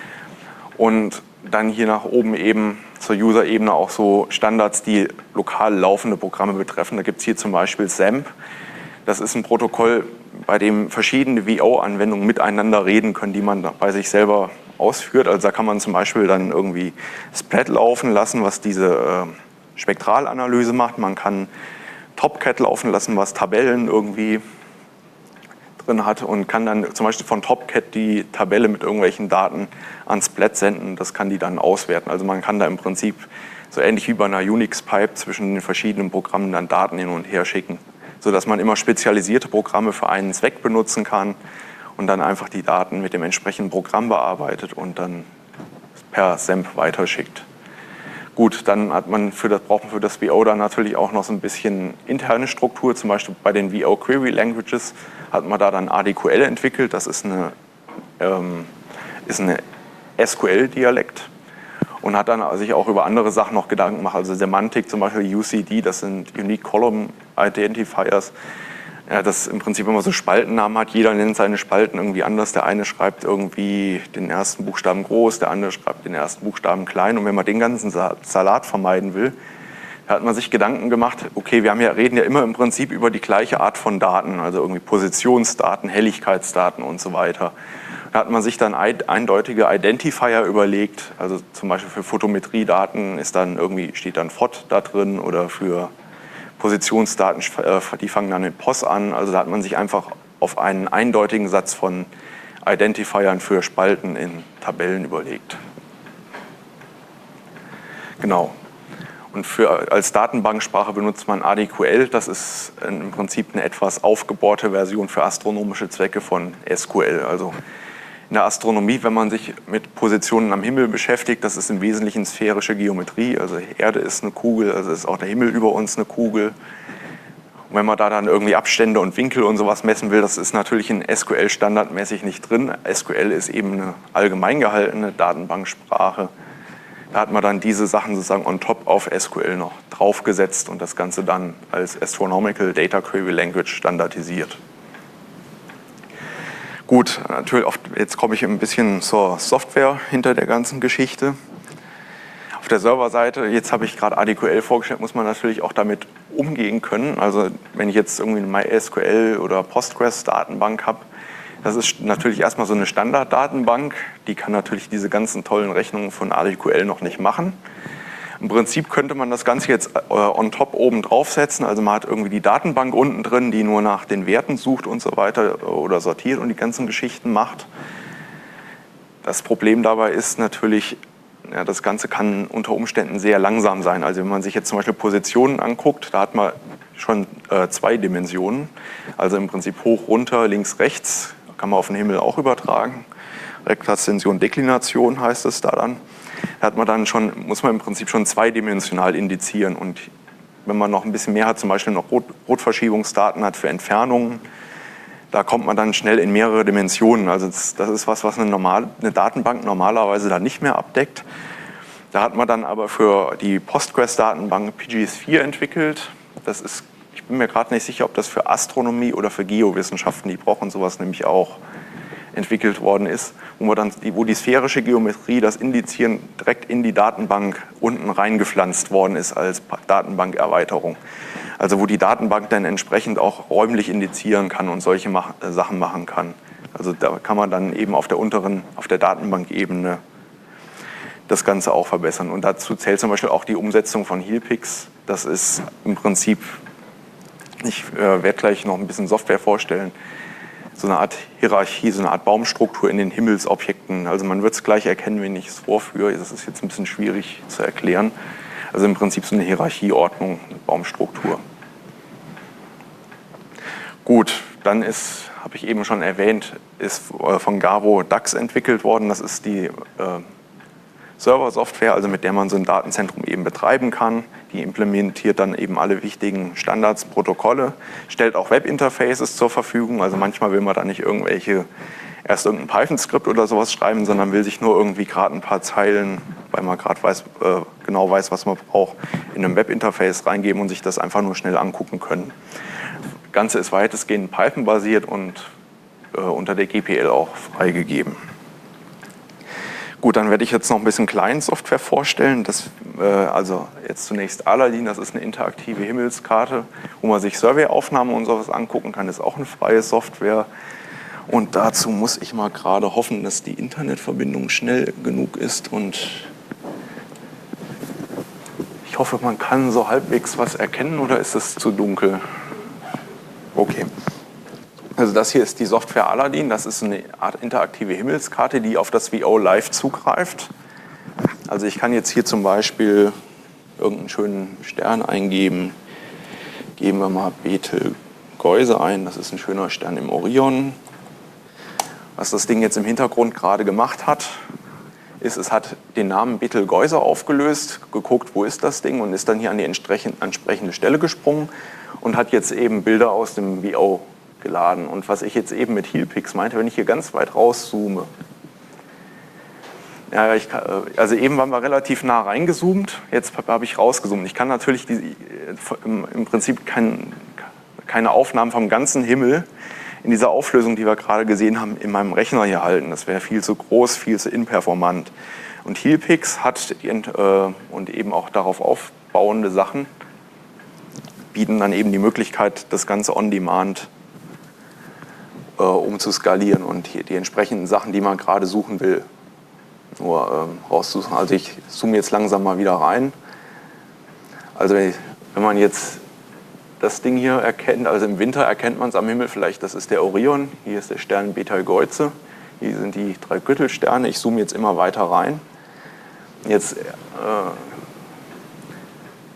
Und dann hier nach oben eben zur User-Ebene auch so Standards, die lokal laufende Programme betreffen. Da gibt es hier zum Beispiel SAMP. Das ist ein Protokoll, bei dem verschiedene V O-Anwendungen miteinander reden können, die man bei sich selber ausführt. Also da kann man zum Beispiel dann irgendwie Splat laufen lassen, was diese äh, Spektralanalyse macht. Man kann Topcat laufen lassen, was Tabellen irgendwie drin hat, und kann dann zum Beispiel von Topcat die Tabelle mit irgendwelchen Daten an Splat senden. Das kann die dann auswerten. Also man kann da im Prinzip so ähnlich wie bei einer Unix-Pipe zwischen den verschiedenen Programmen dann Daten hin und her schicken, sodass man immer spezialisierte Programme für einen Zweck benutzen kann und dann einfach die Daten mit dem entsprechenden Programm bearbeitet und dann per SAMP weiterschickt. Gut, dann hat man für das, braucht man für das V O dann natürlich auch noch so ein bisschen interne Struktur. Zum Beispiel bei den V O Query Languages hat man da dann A D Q L entwickelt. Das ist eine, ähm, ist eine S Q L-Dialekt, und hat dann sich auch über andere Sachen noch Gedanken gemacht. Also Semantik, zum Beispiel U C D, das sind Unique Column Identifiers. Ja, das im Prinzip immer so Spaltennamen hat. Jeder nennt seine Spalten irgendwie anders. Der eine schreibt irgendwie den ersten Buchstaben groß, der andere schreibt den ersten Buchstaben klein. Und wenn man den ganzen Salat vermeiden will, hat man sich Gedanken gemacht, okay, wir haben ja, reden ja immer im Prinzip über die gleiche Art von Daten, also irgendwie Positionsdaten, Helligkeitsdaten und so weiter. Da hat man sich dann eindeutige Identifier überlegt, also zum Beispiel für Photometriedaten ist dann irgendwie, steht dann P O T da drin, oder für Positionsdaten, die fangen dann mit P O S an. Also da hat man sich einfach auf einen eindeutigen Satz von Identifiern für Spalten in Tabellen überlegt. Genau. Und für, als Datenbanksprache benutzt man A D Q L. Das ist im Prinzip eine etwas aufgebohrte Version für astronomische Zwecke von S Q L. Also in der Astronomie, wenn man sich mit Positionen am Himmel beschäftigt, das ist im Wesentlichen sphärische Geometrie. Also die Erde ist eine Kugel, also ist auch der Himmel über uns eine Kugel. Und wenn man da dann irgendwie Abstände und Winkel und sowas messen will, das ist natürlich in S Q L standardmäßig nicht drin. S Q L ist eben eine allgemein gehaltene Datenbanksprache. Da hat man dann diese Sachen sozusagen on top auf S Q L noch draufgesetzt und das Ganze dann als Astronomical Data Query Language standardisiert. Gut, natürlich, jetzt komme ich ein bisschen zur Software hinter der ganzen Geschichte. Auf der Serverseite, jetzt habe ich gerade A D Q L vorgestellt, muss man natürlich auch damit umgehen können. Also wenn ich jetzt irgendwie eine MySQL oder Postgres-Datenbank habe, das ist natürlich erstmal so eine Standarddatenbank, die kann natürlich diese ganzen tollen Rechnungen von A D Q L noch nicht machen. Im Prinzip könnte man das Ganze jetzt äh, on top oben draufsetzen, also man hat irgendwie die Datenbank unten drin, die nur nach den Werten sucht und so weiter oder sortiert und die ganzen Geschichten macht. Das Problem dabei ist natürlich, ja, das Ganze kann unter Umständen sehr langsam sein. Also wenn man sich jetzt zum Beispiel Positionen anguckt, da hat man schon äh, zwei Dimensionen, also im Prinzip hoch, runter, links, rechts, kann man auf den Himmel auch übertragen. Rektaszension, Deklination heißt es da dann. Da hat man dann schon, muss man im Prinzip schon zweidimensional indizieren. Und wenn man noch ein bisschen mehr hat, zum Beispiel noch Rot, Rotverschiebungsdaten hat für Entfernungen, da kommt man dann schnell in mehrere Dimensionen. Also das, das ist was, was eine, normal, eine Datenbank normalerweise dann nicht mehr abdeckt. Da hat man dann aber für die Postgres-Datenbank P G S vier entwickelt. Das ist, ich bin mir gerade nicht sicher, ob das für Astronomie oder für Geowissenschaften, die brauchen sowas nämlich auch, entwickelt worden ist, wo, man dann, wo die sphärische Geometrie, das Indizieren direkt in die Datenbank unten reingepflanzt worden ist als Datenbankerweiterung. Also wo die Datenbank dann entsprechend auch räumlich indizieren kann und solche mach, äh, Sachen machen kann. Also da kann man dann eben auf der unteren, auf der Datenbankebene das Ganze auch verbessern. Und dazu zählt zum Beispiel auch die Umsetzung von Helpix. Das ist im Prinzip, ich äh, werde gleich noch ein bisschen Software vorstellen, so eine Art Hierarchie, so eine Art Baumstruktur in den Himmelsobjekten. Also man wird es gleich erkennen, wenn ich es vorführe. Das ist jetzt ein bisschen schwierig zu erklären. Also im Prinzip so eine Hierarchieordnung, eine Baumstruktur. Gut, dann ist, habe ich eben schon erwähnt, ist von Gavo DAX entwickelt worden. Das ist die äh, Server-Software, also mit der man so ein Datenzentrum eben betreiben kann. Die implementiert dann eben alle wichtigen Standards, Protokolle, stellt auch Webinterfaces zur Verfügung. Also manchmal will man da nicht irgendwelche, erst irgendein Python-Skript oder sowas schreiben, sondern will sich nur irgendwie gerade ein paar Zeilen, weil man gerade weiß, äh, genau weiß, was man braucht, in einem Webinterface reingeben und sich das einfach nur schnell angucken können. Das Ganze ist weitestgehend Python-basiert und äh, unter der G P L auch freigegeben. Gut, dann werde ich jetzt noch ein bisschen Client-Software vorstellen. Das, äh, also jetzt zunächst Aladin, das ist eine interaktive Himmelskarte, wo man sich Survey-Aufnahmen und sowas angucken kann. Das ist auch eine freie Software. Und dazu muss ich mal gerade hoffen, dass die Internetverbindung schnell genug ist. Und ich hoffe, man kann so halbwegs was erkennen, oder ist es zu dunkel? Okay. Also das hier ist die Software Aladin, das ist eine Art interaktive Himmelskarte, die auf das V O Live zugreift. Also ich kann jetzt hier zum Beispiel irgendeinen schönen Stern eingeben. Geben wir mal Betelgeuse ein, das ist ein schöner Stern im Orion. Was das Ding jetzt im Hintergrund gerade gemacht hat, ist, es hat den Namen Betelgeuse aufgelöst, geguckt, wo ist das Ding, und ist dann hier an die entsprechende Stelle gesprungen und hat jetzt eben Bilder aus dem V O geladen. Und was ich jetzt eben mit Helpix meinte, wenn ich hier ganz weit rauszoome, ja, ich kann, also eben waren wir relativ nah reingezoomt, jetzt habe ich rausgezoomt. Ich kann natürlich die, im, im Prinzip kein, keine Aufnahmen vom ganzen Himmel in dieser Auflösung, die wir gerade gesehen haben, in meinem Rechner hier halten. Das wäre viel zu groß, viel zu inperformant. Und Helpix hat die, äh, und eben auch darauf aufbauende Sachen bieten dann eben die Möglichkeit, das Ganze on demand äh, um zu skalieren und hier die entsprechenden Sachen, die man gerade suchen will, nur ähm, rauszusuchen. Also ich zoome jetzt langsam mal wieder rein. Also wenn, ich, wenn man jetzt das Ding hier erkennt, also im Winter erkennt man es am Himmel vielleicht, das ist der Orion, hier ist der Stern Betelgeuse, hier sind die drei Gürtelsterne. Ich zoome jetzt immer weiter rein. Jetzt äh,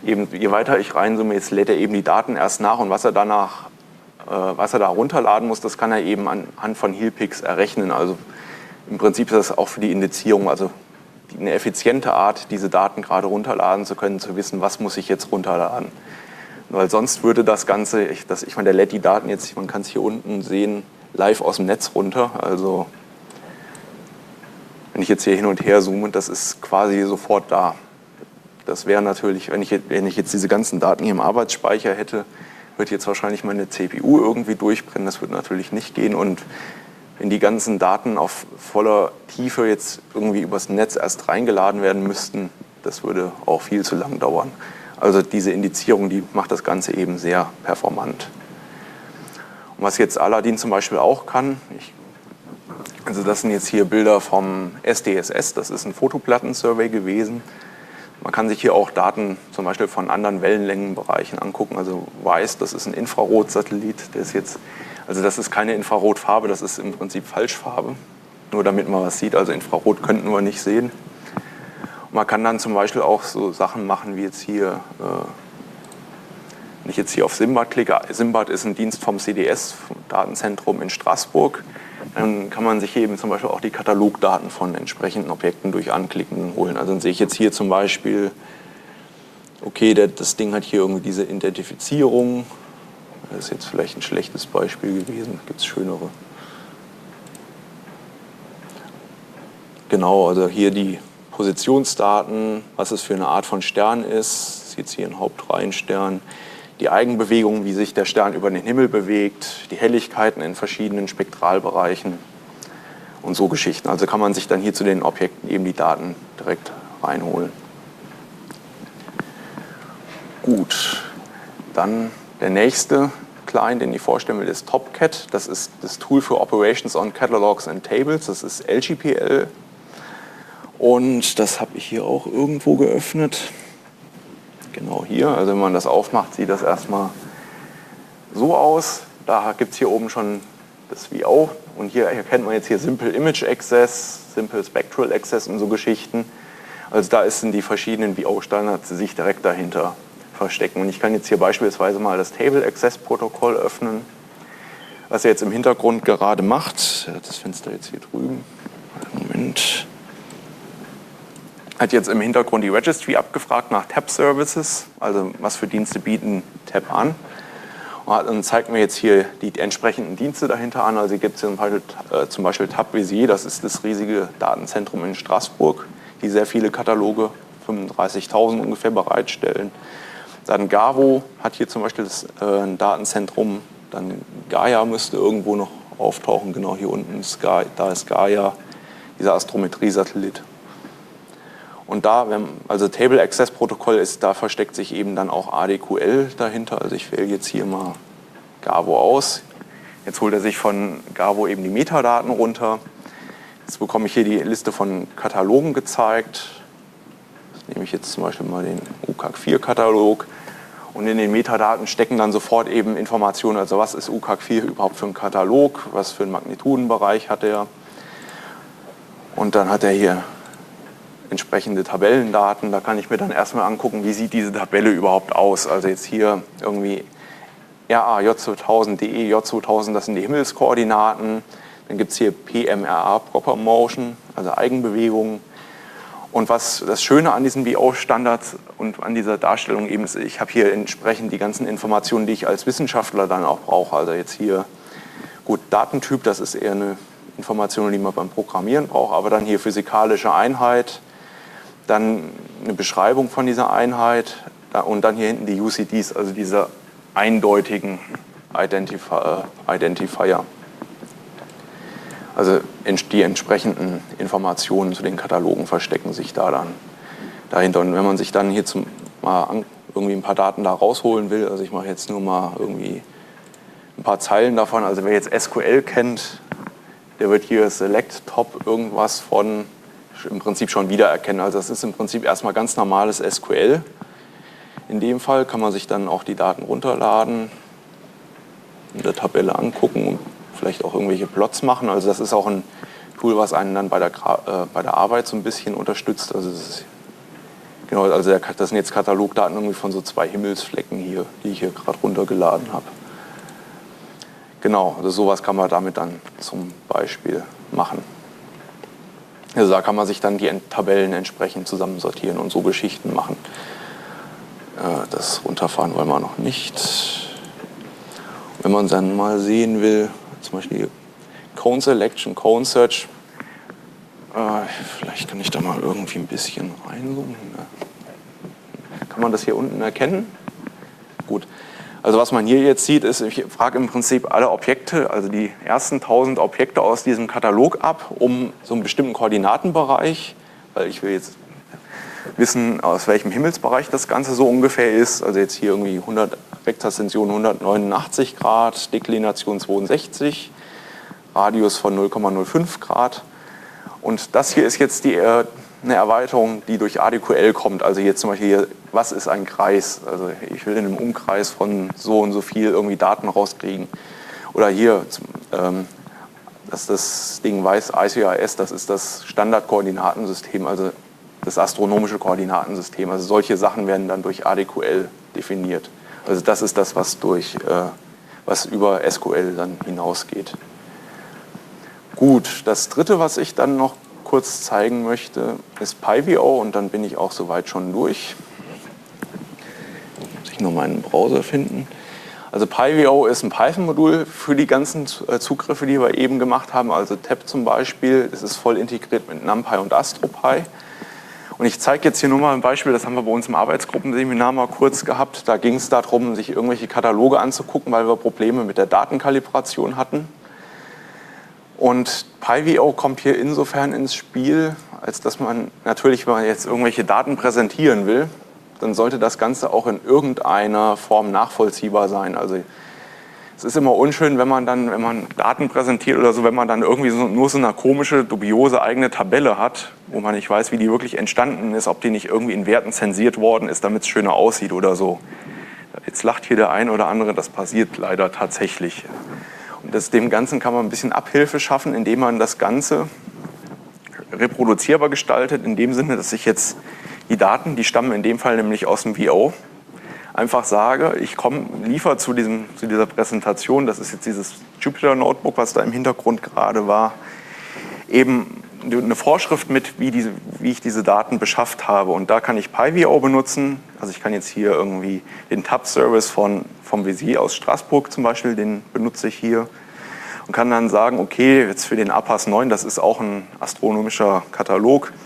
eben, je weiter ich reinzoome, jetzt lädt er eben die Daten erst nach und was er danach, äh, was er da runterladen muss, das kann er eben anhand von Healpicks errechnen. Also im Prinzip ist das auch für die Indizierung, also eine effiziente Art, diese Daten gerade runterladen zu können, zu wissen, was muss ich jetzt runterladen. Weil sonst würde das Ganze, ich, das, ich meine, der lädt die Daten jetzt, man kann es hier unten sehen, live aus dem Netz runter. Also wenn ich jetzt hier hin und her zoome, das ist quasi sofort da. Das wäre natürlich, wenn ich, wenn ich jetzt diese ganzen Daten hier im Arbeitsspeicher hätte, wird jetzt wahrscheinlich meine C P U irgendwie durchbrennen. Das wird natürlich nicht gehen. Und wenn die ganzen Daten auf voller Tiefe jetzt irgendwie übers Netz erst reingeladen werden müssten, das würde auch viel zu lang dauern. Also diese Indizierung, die macht das Ganze eben sehr performant. Und was jetzt Aladdin zum Beispiel auch kann, ich, also das sind jetzt hier Bilder vom S D S S, das ist ein Fotoplattensurvey gewesen. Man kann sich hier auch Daten zum Beispiel von anderen Wellenlängenbereichen angucken. Also weiß, das ist ein Infrarotsatellit, der ist jetzt, also das ist keine Infrarotfarbe, das ist im Prinzip Falschfarbe. Nur damit man was sieht, also Infrarot könnten wir nicht sehen. Und man kann dann zum Beispiel auch so Sachen machen wie jetzt hier, äh, wenn ich jetzt hier auf Simbad klicke, Simbad ist ein Dienst vom C D S, vom Datenzentrum in Straßburg. Dann kann man sich hier eben zum Beispiel auch die Katalogdaten von entsprechenden Objekten durch Anklicken holen. Also dann sehe ich jetzt hier zum Beispiel, okay, der, das Ding hat hier irgendwie diese Identifizierung. Das ist jetzt vielleicht ein schlechtes Beispiel gewesen, gibt es schönere. Genau, also hier die Positionsdaten, was es für eine Art von Stern ist. Das ist jetzt hier ein Hauptreihenstern. Die Eigenbewegung, wie sich der Stern über den Himmel bewegt, die Helligkeiten in verschiedenen Spektralbereichen und so Geschichten. Also kann man sich dann hier zu den Objekten eben die Daten direkt reinholen. Gut, dann der nächste Client, den ich vorstellen will, ist Topcat. Das ist das Tool für Operations on Catalogs and Tables. Das ist L G P L. Und das habe ich hier auch irgendwo geöffnet. Genau hier, also wenn man das aufmacht, sieht das erstmal so aus. Da gibt es hier oben schon das V O und hier erkennt man jetzt hier Simple Image Access, Simple Spectral Access und so Geschichten. Also da sind die verschiedenen V O-Standards, die sich direkt dahinter verstecken. Und ich kann jetzt hier beispielsweise mal das Table Access Protokoll öffnen, was er jetzt im Hintergrund gerade macht. Das Fenster jetzt hier drüben. Moment. Hat jetzt im Hintergrund die Registry abgefragt nach Tab Services, also was für Dienste bieten Tab an. Und zeigt mir jetzt hier die entsprechenden Dienste dahinter an. Also hier gibt es zum Beispiel, äh, zum Beispiel Tab Visier, das ist das riesige Datenzentrum in Straßburg, die sehr viele Kataloge, fünfunddreißigtausend ungefähr, bereitstellen. Dann Gavo hat hier zum Beispiel das, äh, ein Datenzentrum. Dann Gaia müsste irgendwo noch auftauchen, genau hier unten ist Gaia, da ist Gaia, dieser Astrometrie-Satellit. Und da, also Table Access Protokoll ist, da versteckt sich eben dann auch A D Q L dahinter. Also ich wähle jetzt hier mal Gavo aus. Jetzt holt er sich von Gavo eben die Metadaten runter. Jetzt bekomme ich hier die Liste von Katalogen gezeigt. Das nehme ich jetzt zum Beispiel mal den U K A G vier Katalog. Und in den Metadaten stecken dann sofort eben Informationen, also was ist U K A G vier überhaupt für ein Katalog, was für einen Magnitudenbereich hat er. Und dann hat er hier entsprechende Tabellendaten. Da kann ich mir dann erstmal angucken, wie sieht diese Tabelle überhaupt aus. Also jetzt hier irgendwie R A J zweitausend, D E J zweitausend, das sind die Himmelskoordinaten. Dann gibt es hier P M R A, Proper Motion, also Eigenbewegungen. Und was das Schöne an diesem V O-Standard und an dieser Darstellung eben ist, ich habe hier entsprechend die ganzen Informationen, die ich als Wissenschaftler dann auch brauche. Also jetzt hier, gut, Datentyp, das ist eher eine Information, die man beim Programmieren braucht, aber dann hier physikalische Einheit, dann eine Beschreibung von dieser Einheit und dann hier hinten die U C Ds, also diese eindeutigen Identifier. Identifier. Also die entsprechenden Informationen zu den Katalogen verstecken sich da dann dahinter. Und wenn man sich dann hier zum, mal irgendwie ein paar Daten da rausholen will, also ich mache jetzt nur mal irgendwie ein paar Zeilen davon, also wer jetzt S Q L kennt, der wird hier Select Top irgendwas von im Prinzip schon wiedererkennen. Also das ist im Prinzip erstmal ganz normales S Q L. In dem Fall kann man sich dann auch die Daten runterladen, in der Tabelle angucken und vielleicht auch irgendwelche Plots machen. Also das ist auch ein Tool, was einen dann bei der, äh, bei der Arbeit so ein bisschen unterstützt. Also das ist Genau, also der, das sind jetzt Katalogdaten irgendwie von so zwei Himmelsflecken hier, die ich hier gerade runtergeladen habe. Genau, also sowas kann man damit dann zum Beispiel machen. Also da kann man sich dann die Tabellen entsprechend zusammensortieren und so Geschichten machen. Das runterfahren wollen wir noch nicht. Wenn man dann mal sehen will, zum Beispiel Cone Selection, Cone Search, äh, vielleicht kann ich da mal irgendwie ein bisschen reinzoomen. Kann man das hier unten erkennen? Gut. Also was man hier jetzt sieht, ist, ich frage im Prinzip alle Objekte, also die ersten tausend Objekte aus diesem Katalog ab, um so einen bestimmten Koordinatenbereich, weil ich will jetzt wissen, aus welchem Himmelsbereich das Ganze so ungefähr ist. Also jetzt hier irgendwie hundert, Vektorszension hundertneunundachtzig Grad, Deklination zweiundsechzig, Radius von null Komma null fünf Grad. Und das hier ist jetzt die, äh, eine Erweiterung, die durch A D Q L kommt. Also jetzt zum Beispiel hier, was ist ein Kreis? Also ich will in einem Umkreis von so und so viel irgendwie Daten rauskriegen. Oder hier, ähm, dass das Ding weiß, I C I S, das ist das Standardkoordinatensystem, also das astronomische Koordinatensystem. Also solche Sachen werden dann durch A D Q L definiert. Also das ist das, was, durch, äh, was über S Q L dann hinausgeht. Gut, das dritte, was ich dann noch kurz zeigen möchte, ist PyVO und dann bin ich auch soweit schon durch. Muss ich nur meinen Browser finden. Also PyVO ist ein Python-Modul für die ganzen Zugriffe, die wir eben gemacht haben. Also Tab zum Beispiel, das ist voll integriert mit NumPy und AstroPy. Und ich zeige jetzt hier nur mal ein Beispiel, das haben wir bei uns im Arbeitsgruppenseminar mal kurz gehabt. Da ging es darum, sich irgendwelche Kataloge anzugucken, weil wir Probleme mit der Datenkalibration hatten. Und PyVO kommt hier insofern ins Spiel, als dass man natürlich, wenn man jetzt irgendwelche Daten präsentieren will, dann sollte das Ganze auch in irgendeiner Form nachvollziehbar sein. Also es ist immer unschön, wenn man dann, wenn man Daten präsentiert oder so, wenn man dann irgendwie so, nur so eine komische, dubiose eigene Tabelle hat, wo man nicht weiß, wie die wirklich entstanden ist, ob die nicht irgendwie in Werten zensiert worden ist, damit es schöner aussieht oder so. Jetzt lacht hier der ein oder andere, das passiert leider tatsächlich. Und das, dem Ganzen kann man ein bisschen Abhilfe schaffen, indem man das Ganze reproduzierbar gestaltet, in dem Sinne, dass ich jetzt die Daten, die stammen in dem Fall nämlich aus dem V O, einfach sage, ich komme, liefere zu, diesem, zu dieser Präsentation, das ist jetzt dieses Jupyter Notebook, was da im Hintergrund gerade war, eben eine Vorschrift mit, wie, diese, wie ich diese Daten beschafft habe. Und da kann ich PyVO benutzen. Also ich kann jetzt hier irgendwie den Tab-Service von, vom Visier aus Straßburg zum Beispiel, den benutze ich hier. Und kann dann sagen, okay, jetzt für den A P A S neun, das ist auch ein astronomischer Katalog,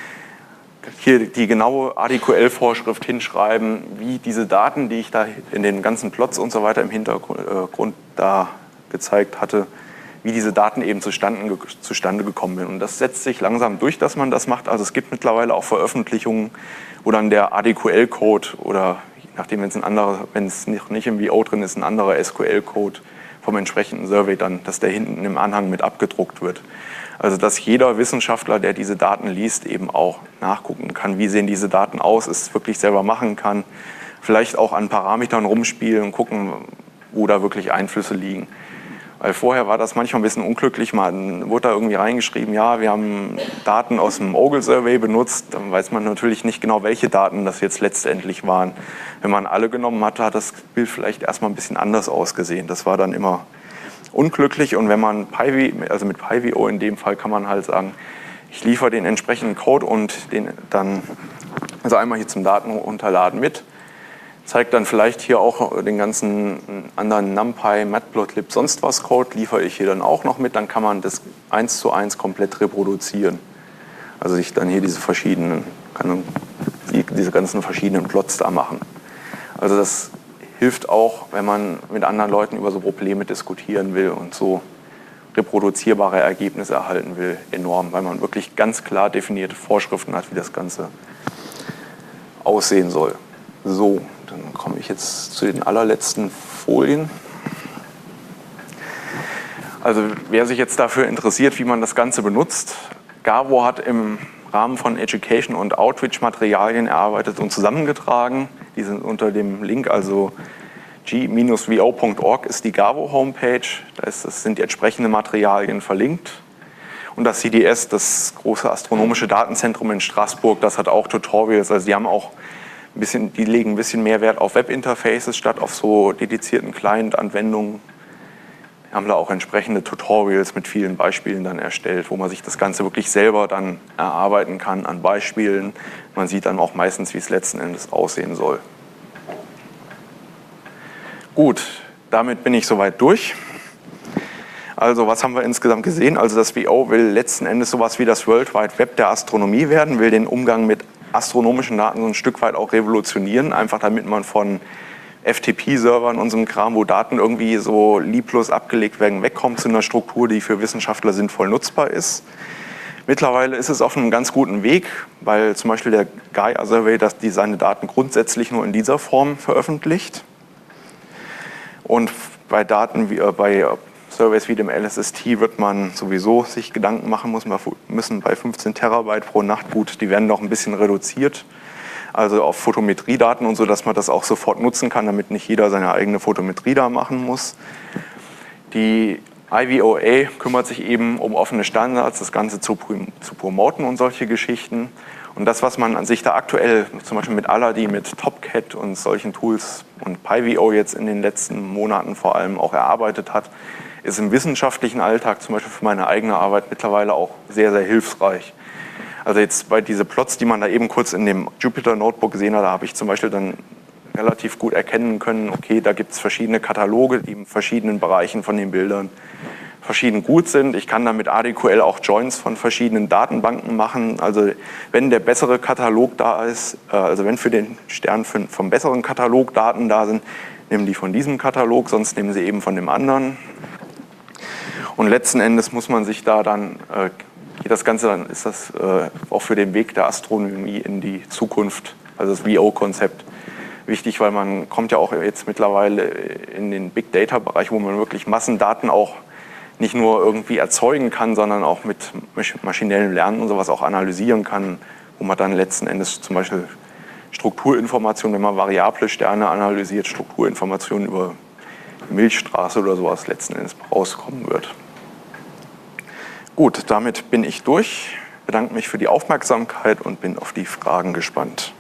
hier die genaue A D Q L-Vorschrift hinschreiben, wie diese Daten, die ich da in den ganzen Plots und so weiter im Hintergrund da gezeigt hatte, wie diese Daten eben zustande, zustande gekommen sind. Und das setzt sich langsam durch, dass man das macht. Also es gibt mittlerweile auch Veröffentlichungen, wo dann der A D Q L-Code oder je nachdem, wenn es ein anderer, wenn es nicht im V O drin ist, ein anderer S Q L-Code vom entsprechenden Survey dann, dass der hinten im Anhang mit abgedruckt wird. Also dass jeder Wissenschaftler, der diese Daten liest, eben auch nachgucken kann, wie sehen diese Daten aus, es wirklich selber machen kann, vielleicht auch an Parametern rumspielen und gucken, wo da wirklich Einflüsse liegen. Weil vorher war das manchmal ein bisschen unglücklich, man wurde da irgendwie reingeschrieben, ja, wir haben Daten aus dem Ogle Survey benutzt, dann weiß man natürlich nicht genau, welche Daten das jetzt letztendlich waren. Wenn man alle genommen hatte, hat das Bild vielleicht erstmal ein bisschen anders ausgesehen. Das war dann immer unglücklich und wenn man PyVO, also mit PyVO in dem Fall kann man halt sagen, ich liefere den entsprechenden Code und den dann, also einmal hier zum Datenunterladen mit, zeigt dann vielleicht hier auch den ganzen anderen NumPy, Matplotlib, sonst was Code, liefere ich hier dann auch noch mit, dann kann man das eins zu eins komplett reproduzieren. Also ich dann hier diese verschiedenen, kann die, diese ganzen verschiedenen Plots da machen. Also das hilft auch, wenn man mit anderen Leuten über so Probleme diskutieren will und so reproduzierbare Ergebnisse erhalten will, enorm, weil man wirklich ganz klar definierte Vorschriften hat, wie das Ganze aussehen soll. So, dann komme ich jetzt zu den allerletzten Folien. Also wer sich jetzt dafür interessiert, wie man das Ganze benutzt, Gavo hat im Rahmen von Education und Outreach Materialien erarbeitet und zusammengetragen. Die sind unter dem Link, also g Bindestrich v o Punkt org ist die Gavo Homepage. Da ist, das sind die entsprechenden Materialien verlinkt. Und das C D S, das große astronomische Datenzentrum in Straßburg, das hat auch Tutorials. Also die haben auch ein bisschen, die legen ein bisschen mehr Wert auf Webinterfaces statt auf so dedizierten Client-Anwendungen. Wir haben da auch entsprechende Tutorials mit vielen Beispielen dann erstellt, wo man sich das Ganze wirklich selber dann erarbeiten kann an Beispielen. Man sieht dann auch meistens, wie es letzten Endes aussehen soll. Gut, damit bin ich soweit durch. Also was haben wir insgesamt gesehen? Also das V O will letzten Endes sowas wie das World Wide Web der Astronomie werden, will den Umgang mit astronomischen Daten so ein Stück weit auch revolutionieren, einfach damit man von F T P-Servern und so einem Kram, wo Daten irgendwie so lieblos abgelegt werden, wegkommt zu einer Struktur, die für Wissenschaftler sinnvoll nutzbar ist. Mittlerweile ist es auf einem ganz guten Weg, weil zum Beispiel der Gaia Survey, dass die seine Daten grundsätzlich nur in dieser Form veröffentlicht. Und bei Daten wie äh, bei Surveys wie dem L S S T wird man sowieso sich Gedanken machen muss. Wir müssen bei fünfzehn Terabyte pro Nacht, gut, die werden noch ein bisschen reduziert. Also auf Photometriedaten und so, dass man das auch sofort nutzen kann, damit nicht jeder seine eigene Photometrie da machen muss. Die I V O A kümmert sich eben um offene Standards, das Ganze zu, zu promoten und solche Geschichten. Und das, was man an sich da aktuell, zum Beispiel mit Aladi, mit Topcat und solchen Tools und PyVO jetzt in den letzten Monaten vor allem auch erarbeitet hat, ist im wissenschaftlichen Alltag, zum Beispiel für meine eigene Arbeit, mittlerweile auch sehr, sehr hilfreich. Also jetzt bei diese Plots, die man da eben kurz in dem Jupyter Notebook gesehen hat, da habe ich zum Beispiel dann relativ gut erkennen können, okay, da gibt es verschiedene Kataloge, die in verschiedenen Bereichen von den Bildern verschieden gut sind. Ich kann dann mit A D Q L auch Joins von verschiedenen Datenbanken machen. Also wenn der bessere Katalog da ist, also wenn für den Stern vom besseren Katalog Daten da sind, nehmen die von diesem Katalog, sonst nehmen sie eben von dem anderen. Und letzten Endes muss man sich da dann, äh, geht das Ganze, dann ist das äh, auch für den Weg der Astronomie in die Zukunft, also das V O-Konzept, wichtig, weil man kommt ja auch jetzt mittlerweile in den Big Data-Bereich, wo man wirklich Massendaten auch nicht nur irgendwie erzeugen kann, sondern auch mit maschinellem Lernen und sowas auch analysieren kann, wo man dann letzten Endes zum Beispiel Strukturinformationen, wenn man variable Sterne analysiert, Strukturinformationen über die Milchstraße oder sowas letzten Endes rauskommen wird. Gut, damit bin ich durch. Ich bedanke mich für die Aufmerksamkeit und bin auf die Fragen gespannt.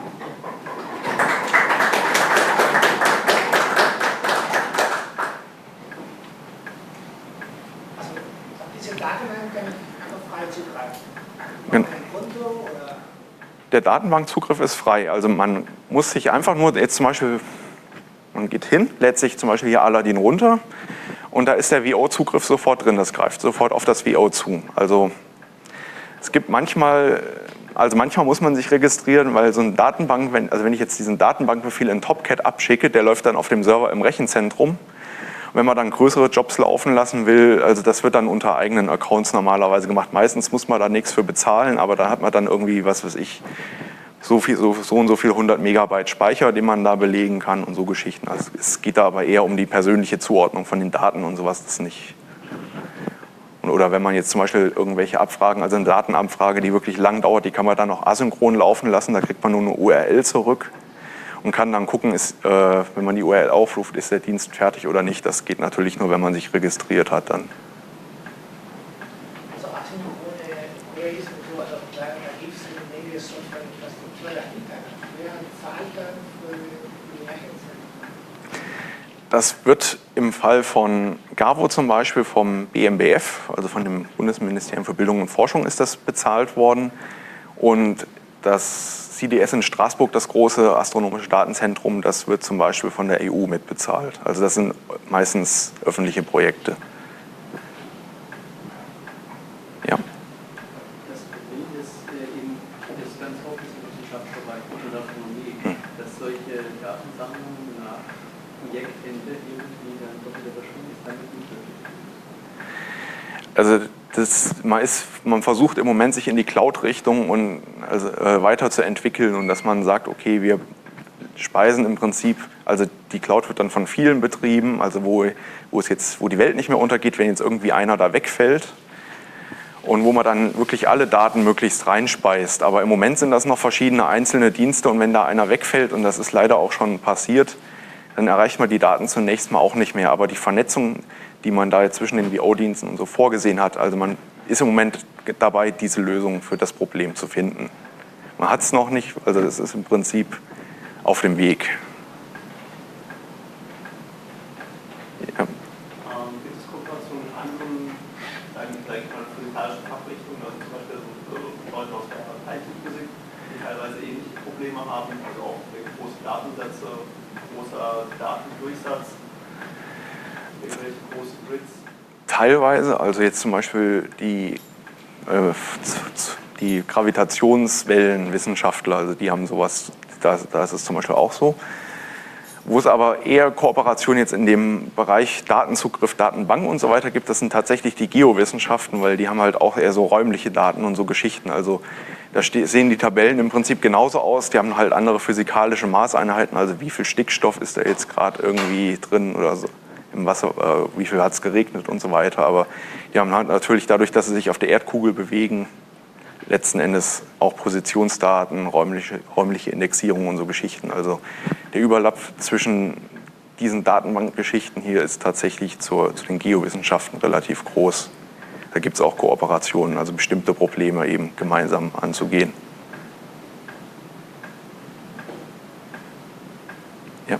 Der Datenbankzugriff ist frei. Also man muss sich einfach nur, jetzt zum Beispiel, man geht hin, lädt sich zum Beispiel hier Aladin runter und da ist der V O-Zugriff sofort drin, das greift sofort auf das V O zu. Also es gibt manchmal, also manchmal muss man sich registrieren, weil so eine Datenbank, wenn, also wenn ich jetzt diesen Datenbankbefehl in Topcat abschicke, der läuft dann auf dem Server im Rechenzentrum. Wenn man dann größere Jobs laufen lassen will, also das wird dann unter eigenen Accounts normalerweise gemacht. Meistens muss man da nichts für bezahlen, aber da hat man dann irgendwie, was weiß ich, so, viel, so, so und so viel hundert Megabyte Speicher, den man da belegen kann und so Geschichten. Also es geht da aber eher um die persönliche Zuordnung von den Daten und sowas, das nicht. Oder wenn man jetzt zum Beispiel irgendwelche Abfragen, also eine Datenabfrage, die wirklich lang dauert, die kann man dann auch asynchron laufen lassen, da kriegt man nur eine U R L zurück. Und kann dann gucken, ist, äh, wenn man die U R L aufruft, ist der Dienst fertig oder nicht. Das geht natürlich nur, wenn man sich registriert hat dann. Also asynchrone Queries und so, also da, da gibt es eine Menge Software, was die Quelle dahinter hat. Wer zahlt dann für die Rechenzentren? Das wird im Fall von GAVO zum Beispiel vom B M B F, also von dem Bundesministerium für Bildung und Forschung, ist das bezahlt worden. Und das C D S in Straßburg, das große astronomische Datenzentrum, das wird zum Beispiel von der E U mitbezahlt. Also das sind meistens öffentliche Projekte. Ja. Das Problem ist eben, das ganz oft im Wissenschaftsbereich und in der Astronomie, hm. dass solche Datensammlungen nach Projektende irgendwie dann doch wieder verschwinden, ist damit nicht möglich. Also das, man, ist, man versucht im Moment, sich in die Cloud-Richtung und also, äh, weiterzuentwickeln und dass man sagt, okay, wir speisen im Prinzip, also die Cloud wird dann von vielen betrieben, also wo, wo, es jetzt, wo die Welt nicht mehr untergeht, wenn jetzt irgendwie einer da wegfällt und wo man dann wirklich alle Daten möglichst reinspeist. Aber im Moment sind das noch verschiedene einzelne Dienste und wenn da einer wegfällt, und das ist leider auch schon passiert, dann erreicht man die Daten zunächst mal auch nicht mehr. Aber die Vernetzung, die man da jetzt zwischen den V O-Diensten und so vorgesehen hat, also man ist im Moment dabei, diese Lösung für das Problem zu finden. Man hat es noch nicht, also es ist im Prinzip auf dem Weg. Ja. Ähm, gibt es Kooperationen mit anderen, sagen wir gleich mal, physikalischen Fachrichtungen, also zum Beispiel so, äh, Leute aus der Teilchenphysik, die teilweise ähnliche Probleme haben, also auch große Datensätze, großer Datendurchsatz, irgendwelche großen Grids? Teilweise, also jetzt zum Beispiel die, äh, die Gravitationswellenwissenschaftler, also die haben sowas, da, da ist es zum Beispiel auch so. Wo es aber eher Kooperation jetzt in dem Bereich Datenzugriff, Datenbanken und so weiter gibt, das sind tatsächlich die Geowissenschaften, weil die haben halt auch eher so räumliche Daten und so Geschichten. Also da sehen die Tabellen im Prinzip genauso aus, die haben halt andere physikalische Maßeinheiten, also wie viel Stickstoff ist da jetzt gerade irgendwie drin oder so im Wasser, äh, wie viel hat es geregnet und so weiter. Aber die haben halt natürlich dadurch, dass sie sich auf der Erdkugel bewegen, letzten Endes auch Positionsdaten, räumliche, räumliche Indexierung und so Geschichten. Also der Überlapp zwischen diesen Datenbankgeschichten hier ist tatsächlich zur, zu den Geowissenschaften relativ groß. Da gibt es auch Kooperationen, also bestimmte Probleme eben gemeinsam anzugehen. Ja.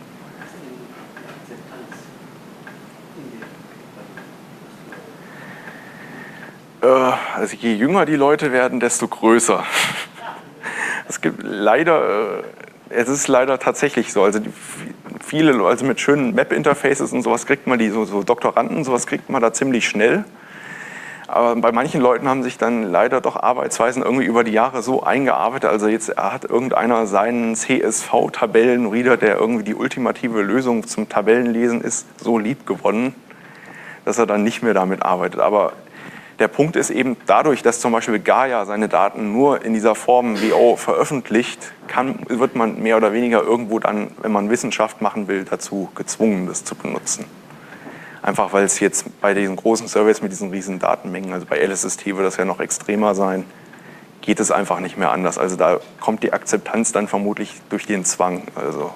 Also je jünger die Leute werden, desto größer. Es gibt leider, es ist leider tatsächlich so. Also die, viele, also mit schönen Web-Interfaces und sowas kriegt man die, so, so Doktoranden, sowas kriegt man da ziemlich schnell. Aber bei manchen Leuten haben sich dann leider doch Arbeitsweisen irgendwie über die Jahre so eingearbeitet. Also jetzt hat irgendeiner seinen C S V-Tabellenreader, der irgendwie die ultimative Lösung zum Tabellenlesen ist, so lieb gewonnen, dass er dann nicht mehr damit arbeitet. Aber der Punkt ist eben, dadurch, dass zum Beispiel Gaia seine Daten nur in dieser Form V O veröffentlicht, kann, wird man mehr oder weniger irgendwo dann, wenn man Wissenschaft machen will, dazu gezwungen, das zu benutzen. Einfach weil es jetzt bei diesen großen Surveys mit diesen riesen Datenmengen, also bei L S S T wird das ja noch extremer sein, geht es einfach nicht mehr anders. Also da kommt die Akzeptanz dann vermutlich durch den Zwang. Also,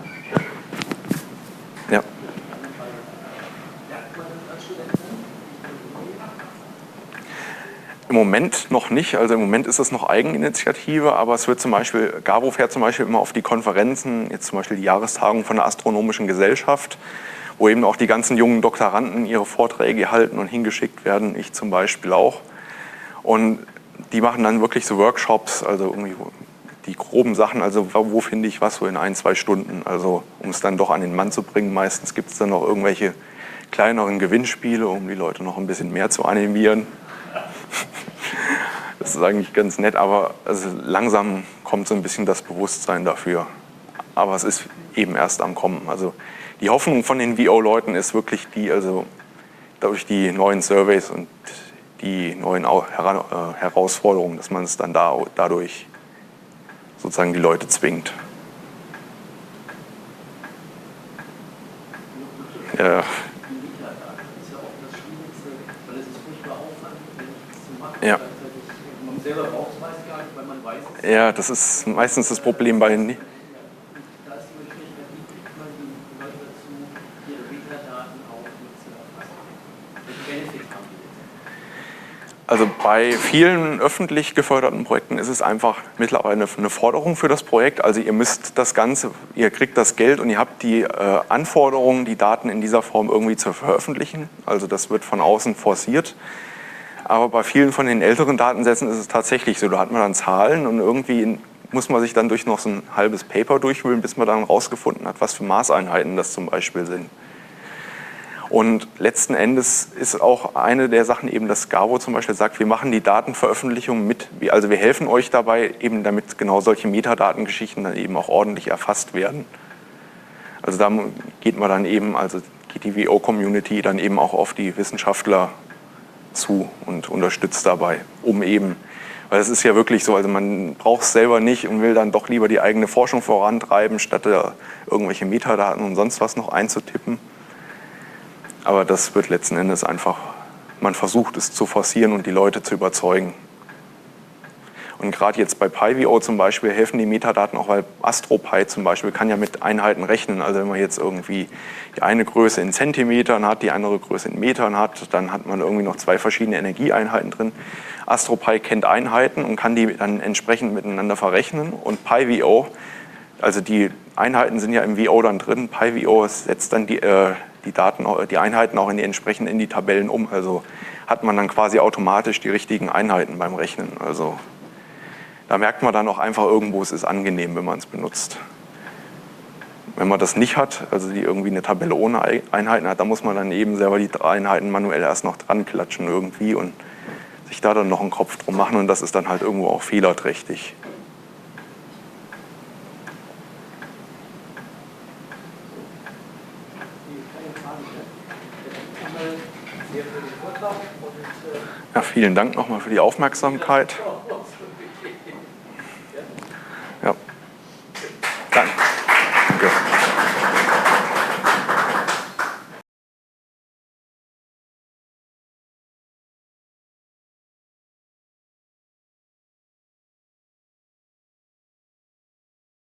ja. Im Moment noch nicht, also im Moment ist es noch Eigeninitiative, aber es wird zum Beispiel, Garo fährt zum Beispiel immer auf die Konferenzen, jetzt zum Beispiel die Jahrestagung von der Astronomischen Gesellschaft, wo eben auch die ganzen jungen Doktoranden ihre Vorträge halten und hingeschickt werden, ich zum Beispiel auch. Und die machen dann wirklich so Workshops, also irgendwie die groben Sachen, also wo finde ich was so in ein, zwei Stunden, also um es dann doch an den Mann zu bringen. Meistens gibt es dann noch irgendwelche kleineren Gewinnspiele, um die Leute noch ein bisschen mehr zu animieren. Das ist eigentlich ganz nett, aber also langsam kommt so ein bisschen das Bewusstsein dafür. Aber es ist eben erst am Kommen. Also die Hoffnung von den V O-Leuten ist wirklich die, also durch die neuen Surveys und die neuen Herausforderungen, dass man es dann da, dadurch sozusagen die Leute zwingt. Ja. Ja. Man selber braucht es meist gar nicht, weil man weiß es. Ja, das ist meistens das Problem bei den. Da ist die Möglichkeit, wie kriegt man die Leute dazu, ihre Metadaten auch mit zu erfassen? Welchen Benefit haben die jetzt? Also bei vielen öffentlich geförderten Projekten ist es einfach mittlerweile eine Forderung für das Projekt. Also ihr müsst das Ganze, ihr kriegt das Geld und ihr habt die äh, Anforderungen, die Daten in dieser Form irgendwie zu veröffentlichen. Also das wird von außen forciert. Aber bei vielen von den älteren Datensätzen ist es tatsächlich so, da hat man dann Zahlen und irgendwie muss man sich dann durch noch so ein halbes Paper durchwühlen, bis man dann rausgefunden hat, was für Maßeinheiten das zum Beispiel sind. Und letzten Endes ist auch eine der Sachen eben, dass Garo zum Beispiel sagt, wir machen die Datenveröffentlichung mit, also wir helfen euch dabei, eben damit genau solche Metadatengeschichten dann eben auch ordentlich erfasst werden. Also da geht man dann eben, also geht die V O-Community dann eben auch auf die Wissenschaftler zu und unterstützt dabei, um eben, weil es ist ja wirklich so, also man braucht es selber nicht und will dann doch lieber die eigene Forschung vorantreiben, statt da irgendwelche Metadaten und sonst was noch einzutippen. Aber das wird letzten Endes einfach, man versucht es zu forcieren und die Leute zu überzeugen. Und gerade jetzt bei PyVO zum Beispiel helfen die Metadaten auch, weil AstroPy zum Beispiel kann ja mit Einheiten rechnen. Also wenn man jetzt irgendwie die eine Größe in Zentimetern hat, die andere Größe in Metern hat, dann hat man irgendwie noch zwei verschiedene Energieeinheiten drin. AstroPy kennt Einheiten und kann die dann entsprechend miteinander verrechnen. Und PyVO, also die Einheiten sind ja im V O dann drin, PyVO setzt dann die, äh, die Daten, die Einheiten auch in die entsprechend in die Tabellen um. Also hat man dann quasi automatisch die richtigen Einheiten beim Rechnen. Also da merkt man dann auch einfach irgendwo, es ist angenehm, wenn man es benutzt. Wenn man das nicht hat, also die irgendwie eine Tabelle ohne Einheiten hat, dann muss man dann eben selber die Einheiten manuell erst noch dran klatschen irgendwie und sich da dann noch einen Kopf drum machen, und das ist dann halt irgendwo auch fehlerträchtig. Ja, vielen Dank nochmal für die Aufmerksamkeit.